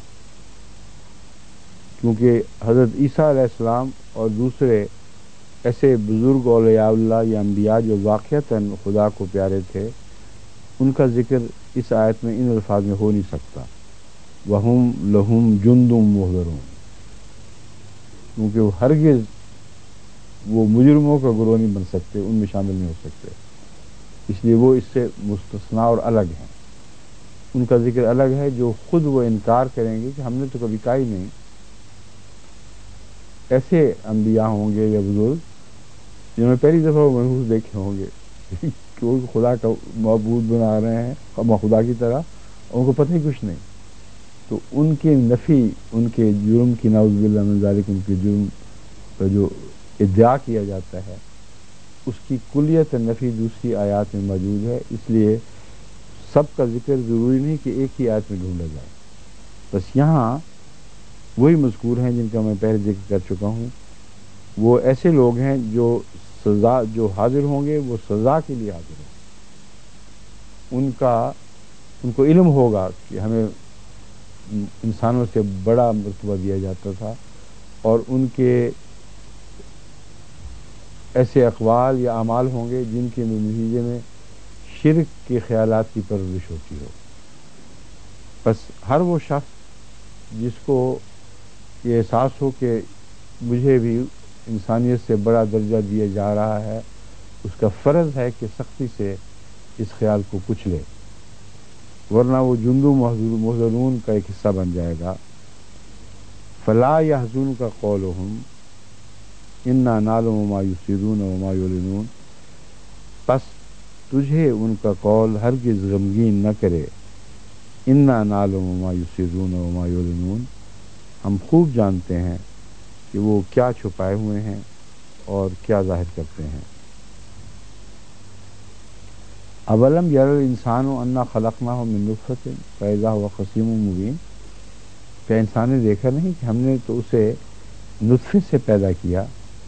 کیونکہ حضرت عیسیٰ علیہ السلام اور دوسرے ایسے بزرگ اولیاء اللہ یا انبیاء جو واقعتاً خدا کو پیارے تھے، ان کا ذکر اس آیت میں ان الفاظ میں ہو نہیں سکتا، وَهُمْ لَهُمْ جُنْدٌ مُحْضَرُونَ، کیونکہ وہ ہرگز وہ مجرموں کا گروہ نہیں بن سکتے، ان میں شامل نہیں ہو سکتے، اس لیے وہ اس سے مستثنیٰ اور الگ ہیں، ان کا ذکر الگ ہے جو خود وہ انکار کریں گے کہ ہم نے تو کبھی کہا ہی نہیں۔ ایسے انبیاء ہوں گے یا بزرگ جنہوں نے پہلی دفعہ وہ محسوس دیکھے ہوں گے کہ وہ خدا کا معبود بنا رہے ہیں خدا کی طرح، ان کو پتہ ہی کچھ نہیں، تو ان کی نفی، ان کے جرم کی نعوذ باللہ من ذالک، ان کے جرم کا جو ادعا کیا جاتا ہے اس کی کلیت نفی دوسری آیات میں موجود ہے، اس لیے سب کا ذکر ضروری نہیں کہ ایک ہی آیت میں ڈھونڈا جائے، بس یہاں وہی مذکور ہیں جن کا میں پہلے ذکر کر چکا ہوں، وہ ایسے لوگ ہیں جو سزا جو حاضر ہوں گے وہ سزا کے لیے حاضر ہوں، ان کو علم ہوگا کہ ہمیں انسانوں سے بڑا مرتبہ دیا جاتا تھا، اور ان کے ایسے اقوال یا اعمال ہوں گے جن کے نتیجے میں شرک کے خیالات کی پرورش ہوتی ہو، بس ہر وہ شخص جس کو یہ احساس ہو کہ مجھے بھی انسانیت سے بڑا درجہ دیا جا رہا ہے، اس کا فرض ہے کہ سختی سے اس خیال کو کچلے، ورنہ وہ جندو محضرون کا ایک حصہ بن جائے گا۔ فلا یحزنک قولہم انا نعلم ما یسرون وما یعلنون، پس تجھے ان کا قول ہرگز غمگین نہ کرے، انا نعلم ما یسرون وما یعلنون، ہم خوب جانتے ہیں کہ وہ کیا چھپائے ہوئے ہیں اور کیا ظاہر کرتے ہیں۔ اولم یر الانسان انا خلقناہ من نطفۃ فاذا هو خصیم مبین، کیا انسان نے دیکھا نہیں کہ ہم نے تو اسے نطفے سے پیدا کیا،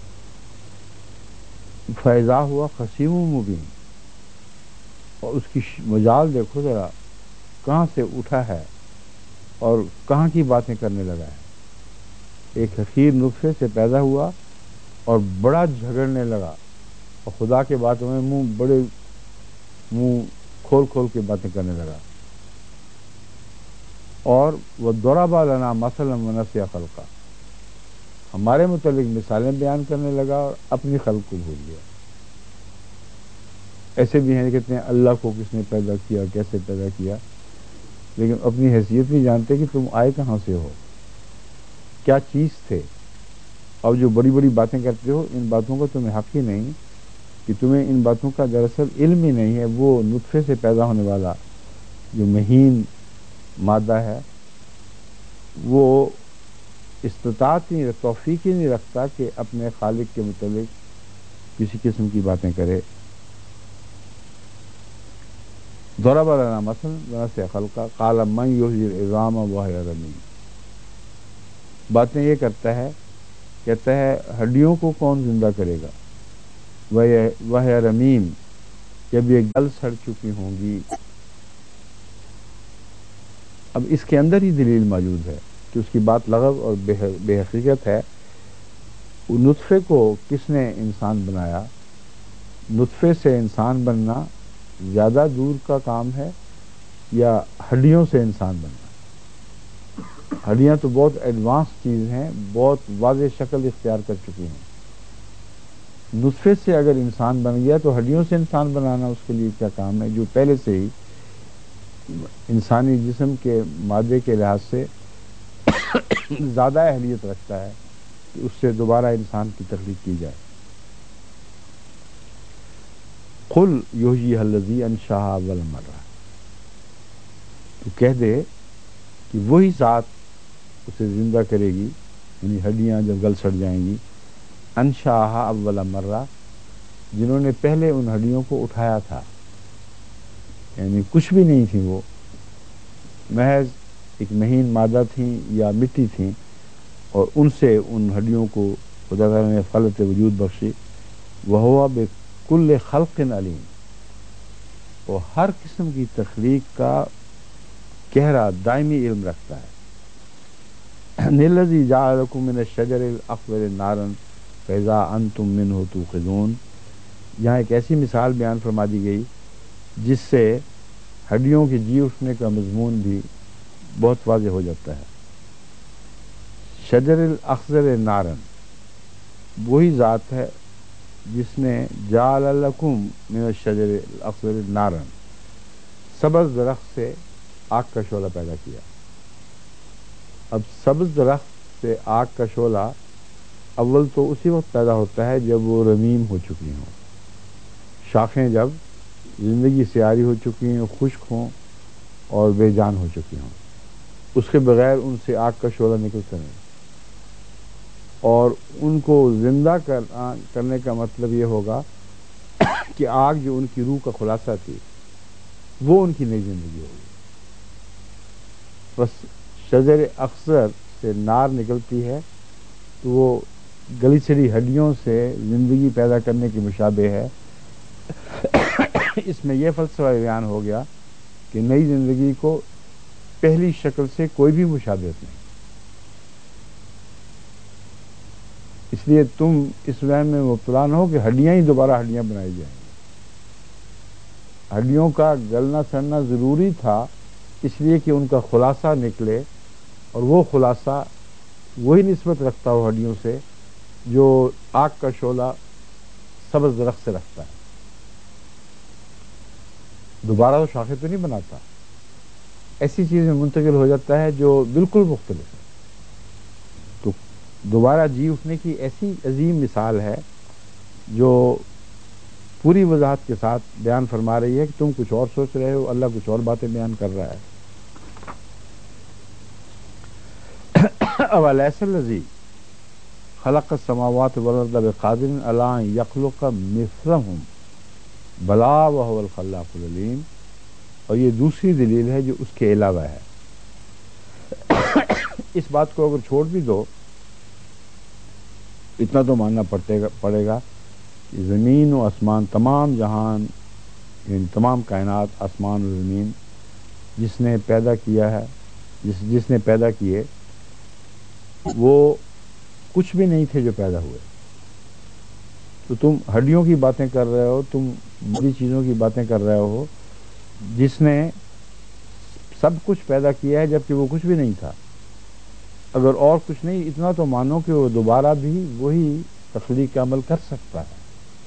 فاذا ہوا خصیم مبین، اور اس کی مجال دیکھو ذرا کہاں سے اٹھا ہے اور کہاں کی باتیں کرنے لگا ہے، ایک حقیر نطفے سے پیدا ہوا اور بڑا جھگڑنے لگا، اور خدا کے باتوں میں منہ کھول کھول کے باتیں کرنے لگا، اور وَضَرَبَ لَنَا مَثَلًا وَنَسِیَ خَلْقَهُ، ہمارے متعلق مثالیں بیان کرنے لگا اور اپنی خلق کو بھول گیا۔ ایسے بھی ہیں کہتے ہیں اللہ کو کس نے پیدا کیا، کیسے پیدا کیا، لیکن اپنی حیثیت نہیں جانتے کہ تم آئے کہاں سے ہو، کیا چیز تھے، اور جو بڑی بڑی باتیں کرتے ہو ان باتوں کا تمہیں حق ہی نہیں، کہ تمہیں ان باتوں کا دراصل علم ہی نہیں ہے، وہ نطفے سے پیدا ہونے والا جو مہین مادہ ہے وہ استطاعت نہیں، توفیق ہی نہیں رکھتا کہ اپنے خالق کے متعلق کسی قسم کی باتیں کرے۔ ضرب لنا مثلا ونسیٰ خلقہ قال من یحیی العظام وہی رمیم، باتیں یہ کرتا ہے، کہتا ہے ہڈیوں کو کون زندہ کرے گا، وہی رمیم، جب یہ گل سڑ چکی ہوں گی۔ اب اس کے اندر ہی دلیل موجود ہے کہ اس کی بات لغو اور بے حقیقت ہے۔ نطفے کو کس نے انسان بنایا؟ نطفے سے انسان بننا زیادہ دور کا کام ہے یا ہڈیوں سے انسان بننا. ہڈیاں تو بہت ایڈوانس چیز ہیں، بہت واضح شکل اختیار کر چکی ہیں. نطفے سے اگر انسان بن گیا تو ہڈیوں سے انسان بنانا اس کے لیے کیا کام ہے، جو پہلے سے ہی انسانی جسم کے مادے کے لحاظ سے زیادہ اہلیت رکھتا ہے کہ اس سے دوبارہ انسان کی تخلیق کی جائے. قل یحییھا الذی انشأھا اول مرہ، تو کہہ دے کہ وہی ذات اسے زندہ کرے گی، یعنی ہڈیاں جب گل سڑ جائیں گی. انشأھا اول مرہ، جنہوں نے پہلے ان ہڈیوں کو اٹھایا تھا، یعنی کچھ بھی نہیں تھی، وہ محض ایک مہین مادہ تھیں یا مٹی تھیں، اور ان سے ان ہڈیوں کو خدا تعالیٰ نے خلقت وجود بخشی. وہو بکل خلق علیم، وہ ہر قسم کی تخلیق کا گہرا دائمی علم رکھتا ہے. الذی جعل لکم من الشجر الاخضر نارا فاذا انتم منہ توقدون، یہاں ایک ایسی مثال بیان فرما دی گئی جس سے ہڈیوں کے جی اٹھنے کا مضمون بھی بہت واضح ہو جاتا ہے. شجر الاخضر نارا، وہی ذات ہے جس نے جعل لکم من الشجر الاخضر نارا، سبز درخت سے آگ کا شعلہ پیدا کیا. اب سبز درخت سے آگ کا شعلہ اول تو اسی وقت پیدا ہوتا ہے جب وہ رمیم ہو چکی ہوں، شاخیں جب زندگی سے عاری ہو چکی ہوں، خشک ہوں اور بے جان ہو چکی ہوں. اس کے بغیر ان سے آگ کا شعلہ نکلتا نہیں. اور ان کو زندہ کرنے کا مطلب یہ ہوگا کہ آگ جو ان کی روح کا خلاصہ تھی وہ ان کی نئی زندگی ہوگی. بس شجر اخضر سے نار نکلتی ہے تو وہ گلی سڑی ہڈیوں سے زندگی پیدا کرنے کی مشابہ ہے. اس میں یہ فلسفہ بیان ہو گیا کہ نئی زندگی کو پہلی شکل سے کوئی بھی مشابہت نہیں. اس لیے تم اس وہم میں مبتلا نہ ہو کہ ہڈیاں ہی دوبارہ ہڈیاں بنائی جائیں گی. ہڈیوں کا گلنا سڑنا ضروری تھا اس لیے کہ ان کا خلاصہ نکلے، اور وہ خلاصہ وہی نسبت رکھتا ہو ہڈیوں سے جو آگ کا شعلہ سبز درخت سے رکھتا ہے. دوبارہ تو شاخیں تو نہیں بناتا، ایسی چیز میں منتقل ہو جاتا ہے جو بالکل مختلف ہے. تو دوبارہ جی اٹھنے کی ایسی عظیم مثال ہے جو پوری وضاحت کے ساتھ بیان فرما رہی ہے کہ تم کچھ اور سوچ رہے ہو، اللہ کچھ اور باتیں بیان کر رہا ہے. اولیس الذی خلق السماوات والارض بقادر علی ان یخلق مثلہم بلا وہو الخلاق العلیم، اور یہ دوسری دلیل ہے جو اس کے علاوہ ہے. اس بات کو اگر چھوڑ بھی دو، اتنا تو ماننا پڑے گا کہ زمین و آسمان، تمام جہان، یعنی تمام کائنات، آسمان و زمین جس نے پیدا کیا ہے، جس نے پیدا کیے، وہ کچھ بھی نہیں تھے جو پیدا ہوئے. تو تم ہڈیوں کی باتیں کر رہے ہو، تم بڑی چیزوں کی باتیں کر رہے ہو جس نے سب کچھ پیدا کیا ہے جبکہ وہ کچھ بھی نہیں تھا. اگر اور کچھ نہیں، اتنا تو مانو کہ وہ دوبارہ بھی وہی تخلیق کا عمل کر سکتا ہے.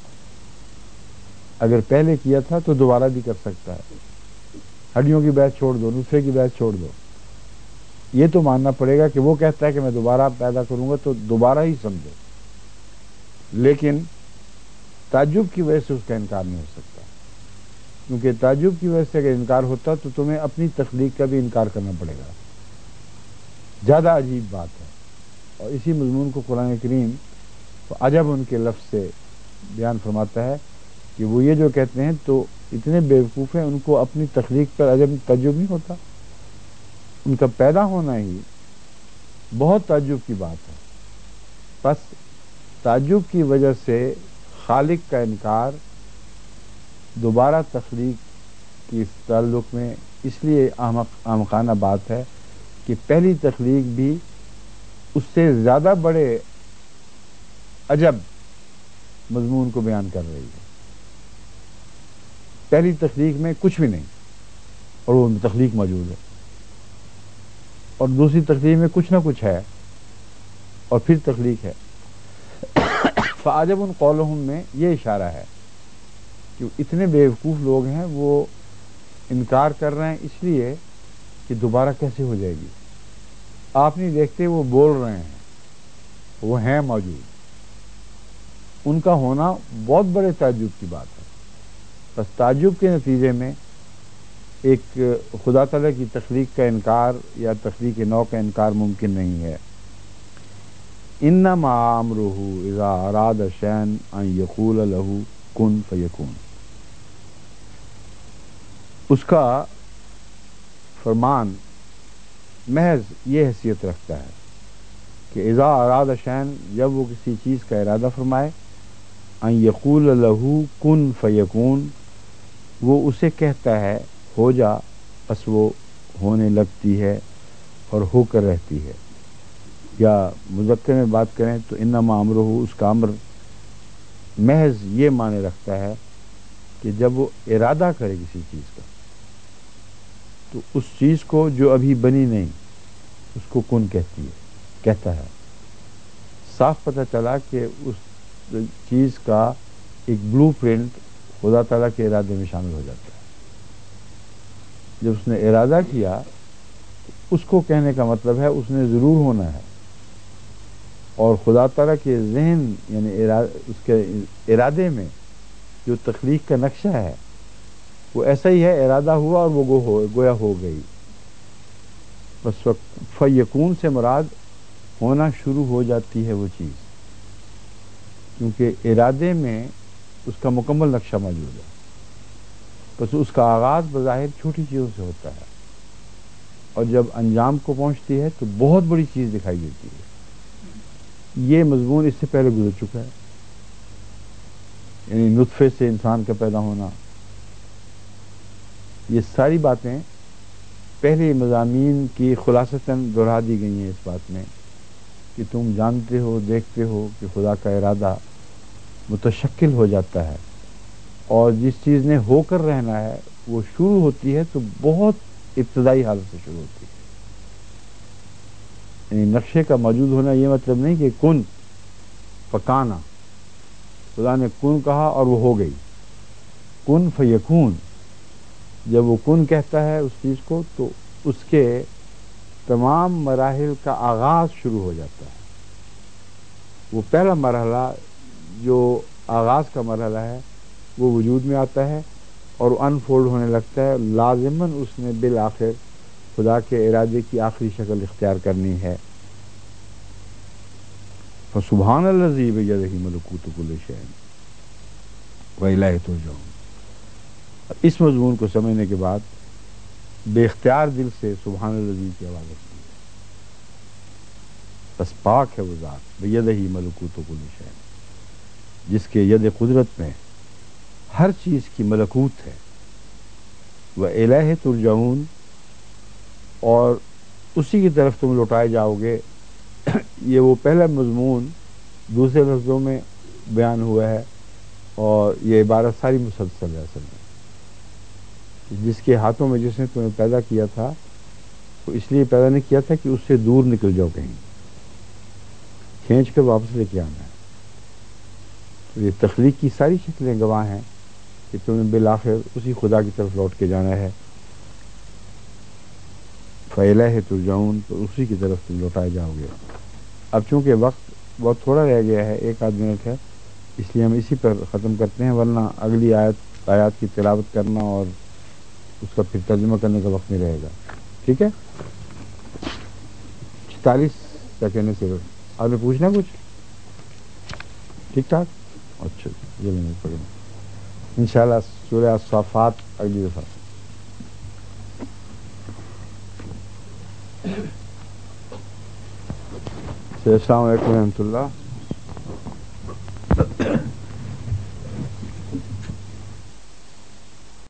اگر پہلے کیا تھا تو دوبارہ بھی کر سکتا ہے. ہڈیوں کی بحث چھوڑ دو، نطفے کی بحث چھوڑ دو، یہ تو ماننا پڑے گا کہ وہ کہتا ہے کہ میں دوبارہ پیدا کروں گا تو دوبارہ ہی سمجھو. لیکن تعجب کی وجہ سے اس کا انکار نہیں ہو سکتا، کیونکہ تعجب کی وجہ سے اگر انکار ہوتا تو تمہیں اپنی تخلیق کا بھی انکار کرنا پڑے گا. زیادہ عجیب بات ہے. اور اسی مضمون کو قرآن کریم عجب ان کے لفظ سے بیان فرماتا ہے کہ وہ یہ جو کہتے ہیں تو اتنے بیوقوف ہیں، ان کو اپنی تخلیق پر عجب تعجب نہیں ہوتا. ان کا پیدا ہونا ہی بہت تعجب کی بات ہے. بس تعجب کی وجہ سے خالق کا انکار دوبارہ تخلیق کی اس تعلق میں اس لیے احمقانہ بات ہے کہ پہلی تخلیق بھی اس سے زیادہ بڑے عجب مضمون کو بیان کر رہی ہے. پہلی تخلیق میں کچھ بھی نہیں، اور وہ تخلیق موجود ہے، اور دوسری تقدیر میں کچھ نہ کچھ ہے اور پھر تخلیق ہے۔ فعجب قولہم میں یہ اشارہ ہے کہ اتنے بیوقوف لوگ ہیں، وہ انکار کر رہے ہیں اس لیے کہ دوبارہ کیسے ہو جائے گی۔ آپ نہیں دیکھتے وہ بول رہے ہیں، وہ ہیں موجود، ان کا ہونا بہت بڑے تعجب کی بات ہے۔ بس تعجب کے نتیجے میں ایک خدا تعالیٰ کی تخلیق کا انکار یا تخلیق نو کا انکار ممکن نہیں ہے۔ انما امرہ اذا اراد شیئا ان یقول لہ کن فیکون، اس کا فرمان محض یہ حیثیت رکھتا ہے کہ اذا اراد شیئا، جب وہ کسی چیز کا ارادہ فرمائے، ان یقول لہ کن فیکون، وہ اسے کہتا ہے ہو جا، بس وہ ہونے لگتی ہے اور ہو کر رہتی ہے۔ یا مذکر میں بات کریں تو انما امرہ، اس کا امر محض یہ معنی رکھتا ہے کہ جب وہ ارادہ کرے کسی چیز کا تو اس چیز کو جو ابھی بنی نہیں اس کو کن کہتا ہے۔ صاف پتہ چلا کہ اس چیز کا ایک بلو پرنٹ خدا تعالیٰ کے ارادے میں شامل ہو جاتا ہے۔ جب اس نے ارادہ کیا اس کو کہنے کا مطلب ہے اس نے ضرور ہونا ہے، اور خدا تعالیٰ کے ذہن یعنی اس کے ارادے میں جو تخلیق کا نقشہ ہے وہ ایسا ہی ہے، ارادہ ہوا اور وہ گویا ہو گئی۔ بس فیکون سے مراد ہونا شروع ہو جاتی ہے وہ چیز، کیونکہ ارادے میں اس کا مکمل نقشہ موجود ہے۔ بس اس کا آغاز بظاہر چھوٹی چیزوں سے ہوتا ہے، اور جب انجام کو پہنچتی ہے تو بہت بڑی چیز دکھائی دیتی ہے۔ یہ مضمون اس سے پہلے گزر چکا ہے، یعنی نطفے سے انسان کا پیدا ہونا، یہ ساری باتیں پہلے مضامین کی خلاصتاً دہرا دی گئی ہیں اس بات میں کہ تم جانتے ہو، دیکھتے ہو کہ خدا کا ارادہ متشکل ہو جاتا ہے، اور جس چیز نے ہو کر رہنا ہے وہ شروع ہوتی ہے تو بہت ابتدائی حالت سے شروع ہوتی ہے۔ یعنی نقشے کا موجود ہونا یہ مطلب نہیں کہ کن فکانا، خدا نے کن کہا اور وہ ہو گئی۔ کن فیکون، جب وہ کن کہتا ہے اس چیز کو تو اس کے تمام مراحل کا آغاز شروع ہو جاتا ہے۔ وہ پہلا مرحلہ جو آغاز کا مرحلہ ہے وہ وجود میں آتا ہے اور انفولڈ ہونے لگتا ہے، لازماً اس نے بالآخر خدا کے ارادے کی آخری شکل اختیار کرنی ہے۔ فسبحان الذی بیدہ ملکوت کل شیء وإلیہ ترجعون۔ اس مضمون کو سمجھنے کے بعد بے اختیار دل سے سبحان الذی کی آواز اٹھتی ہے۔ بس پاک ہے وہ ذات بیدہ ملکوت کل شیء، جس کے ید قدرت میں ہر چیز کی ملکوت ہے۔ وإلیہ ترجعون، اور اسی کی طرف تم لوٹائے جاؤ گے۔ یہ وہ پہلا مضمون دوسرے لفظوں میں بیان ہوا ہے، اور یہ عبارت ساری مسلسل ہے اصل میں، جس کے ہاتھوں میں جس نے تمہیں پیدا کیا تھا وہ اس لیے پیدا نہیں کیا تھا کہ اس سے دور نکل جاؤ، کہیں کھینچ کر واپس لے کے آنا ہے۔ تو یہ تخلیق کی ساری شکلیں گواہ ہیں کہ تمہیں بالآخر اسی خدا کی طرف لوٹ کے جانا ہے۔ فإلیہ ترجعون، تو اسی کی طرف تم لوٹائے جاؤ گے۔ اب چونکہ وقت بہت تھوڑا رہ گیا ہے، 1 آدھ منٹ ہے، اس لیے ہم اسی پر ختم کرتے ہیں، ورنہ اگلی آیات کی تلاوت کرنا اور اس کا پھر ترجمہ کرنے کا وقت نہیں رہے گا۔ ٹھیک ہے، 46 سیکنڈ ہے صرف۔ آپ نے پوچھنا کچھ؟ ٹھیک ٹھاک، اچھا یہ نہیں پڑھیں گے انشاءاللہ سورہ الصافات اگلی دفعہ۔ السلام علیکم ورحمۃ اللہ۔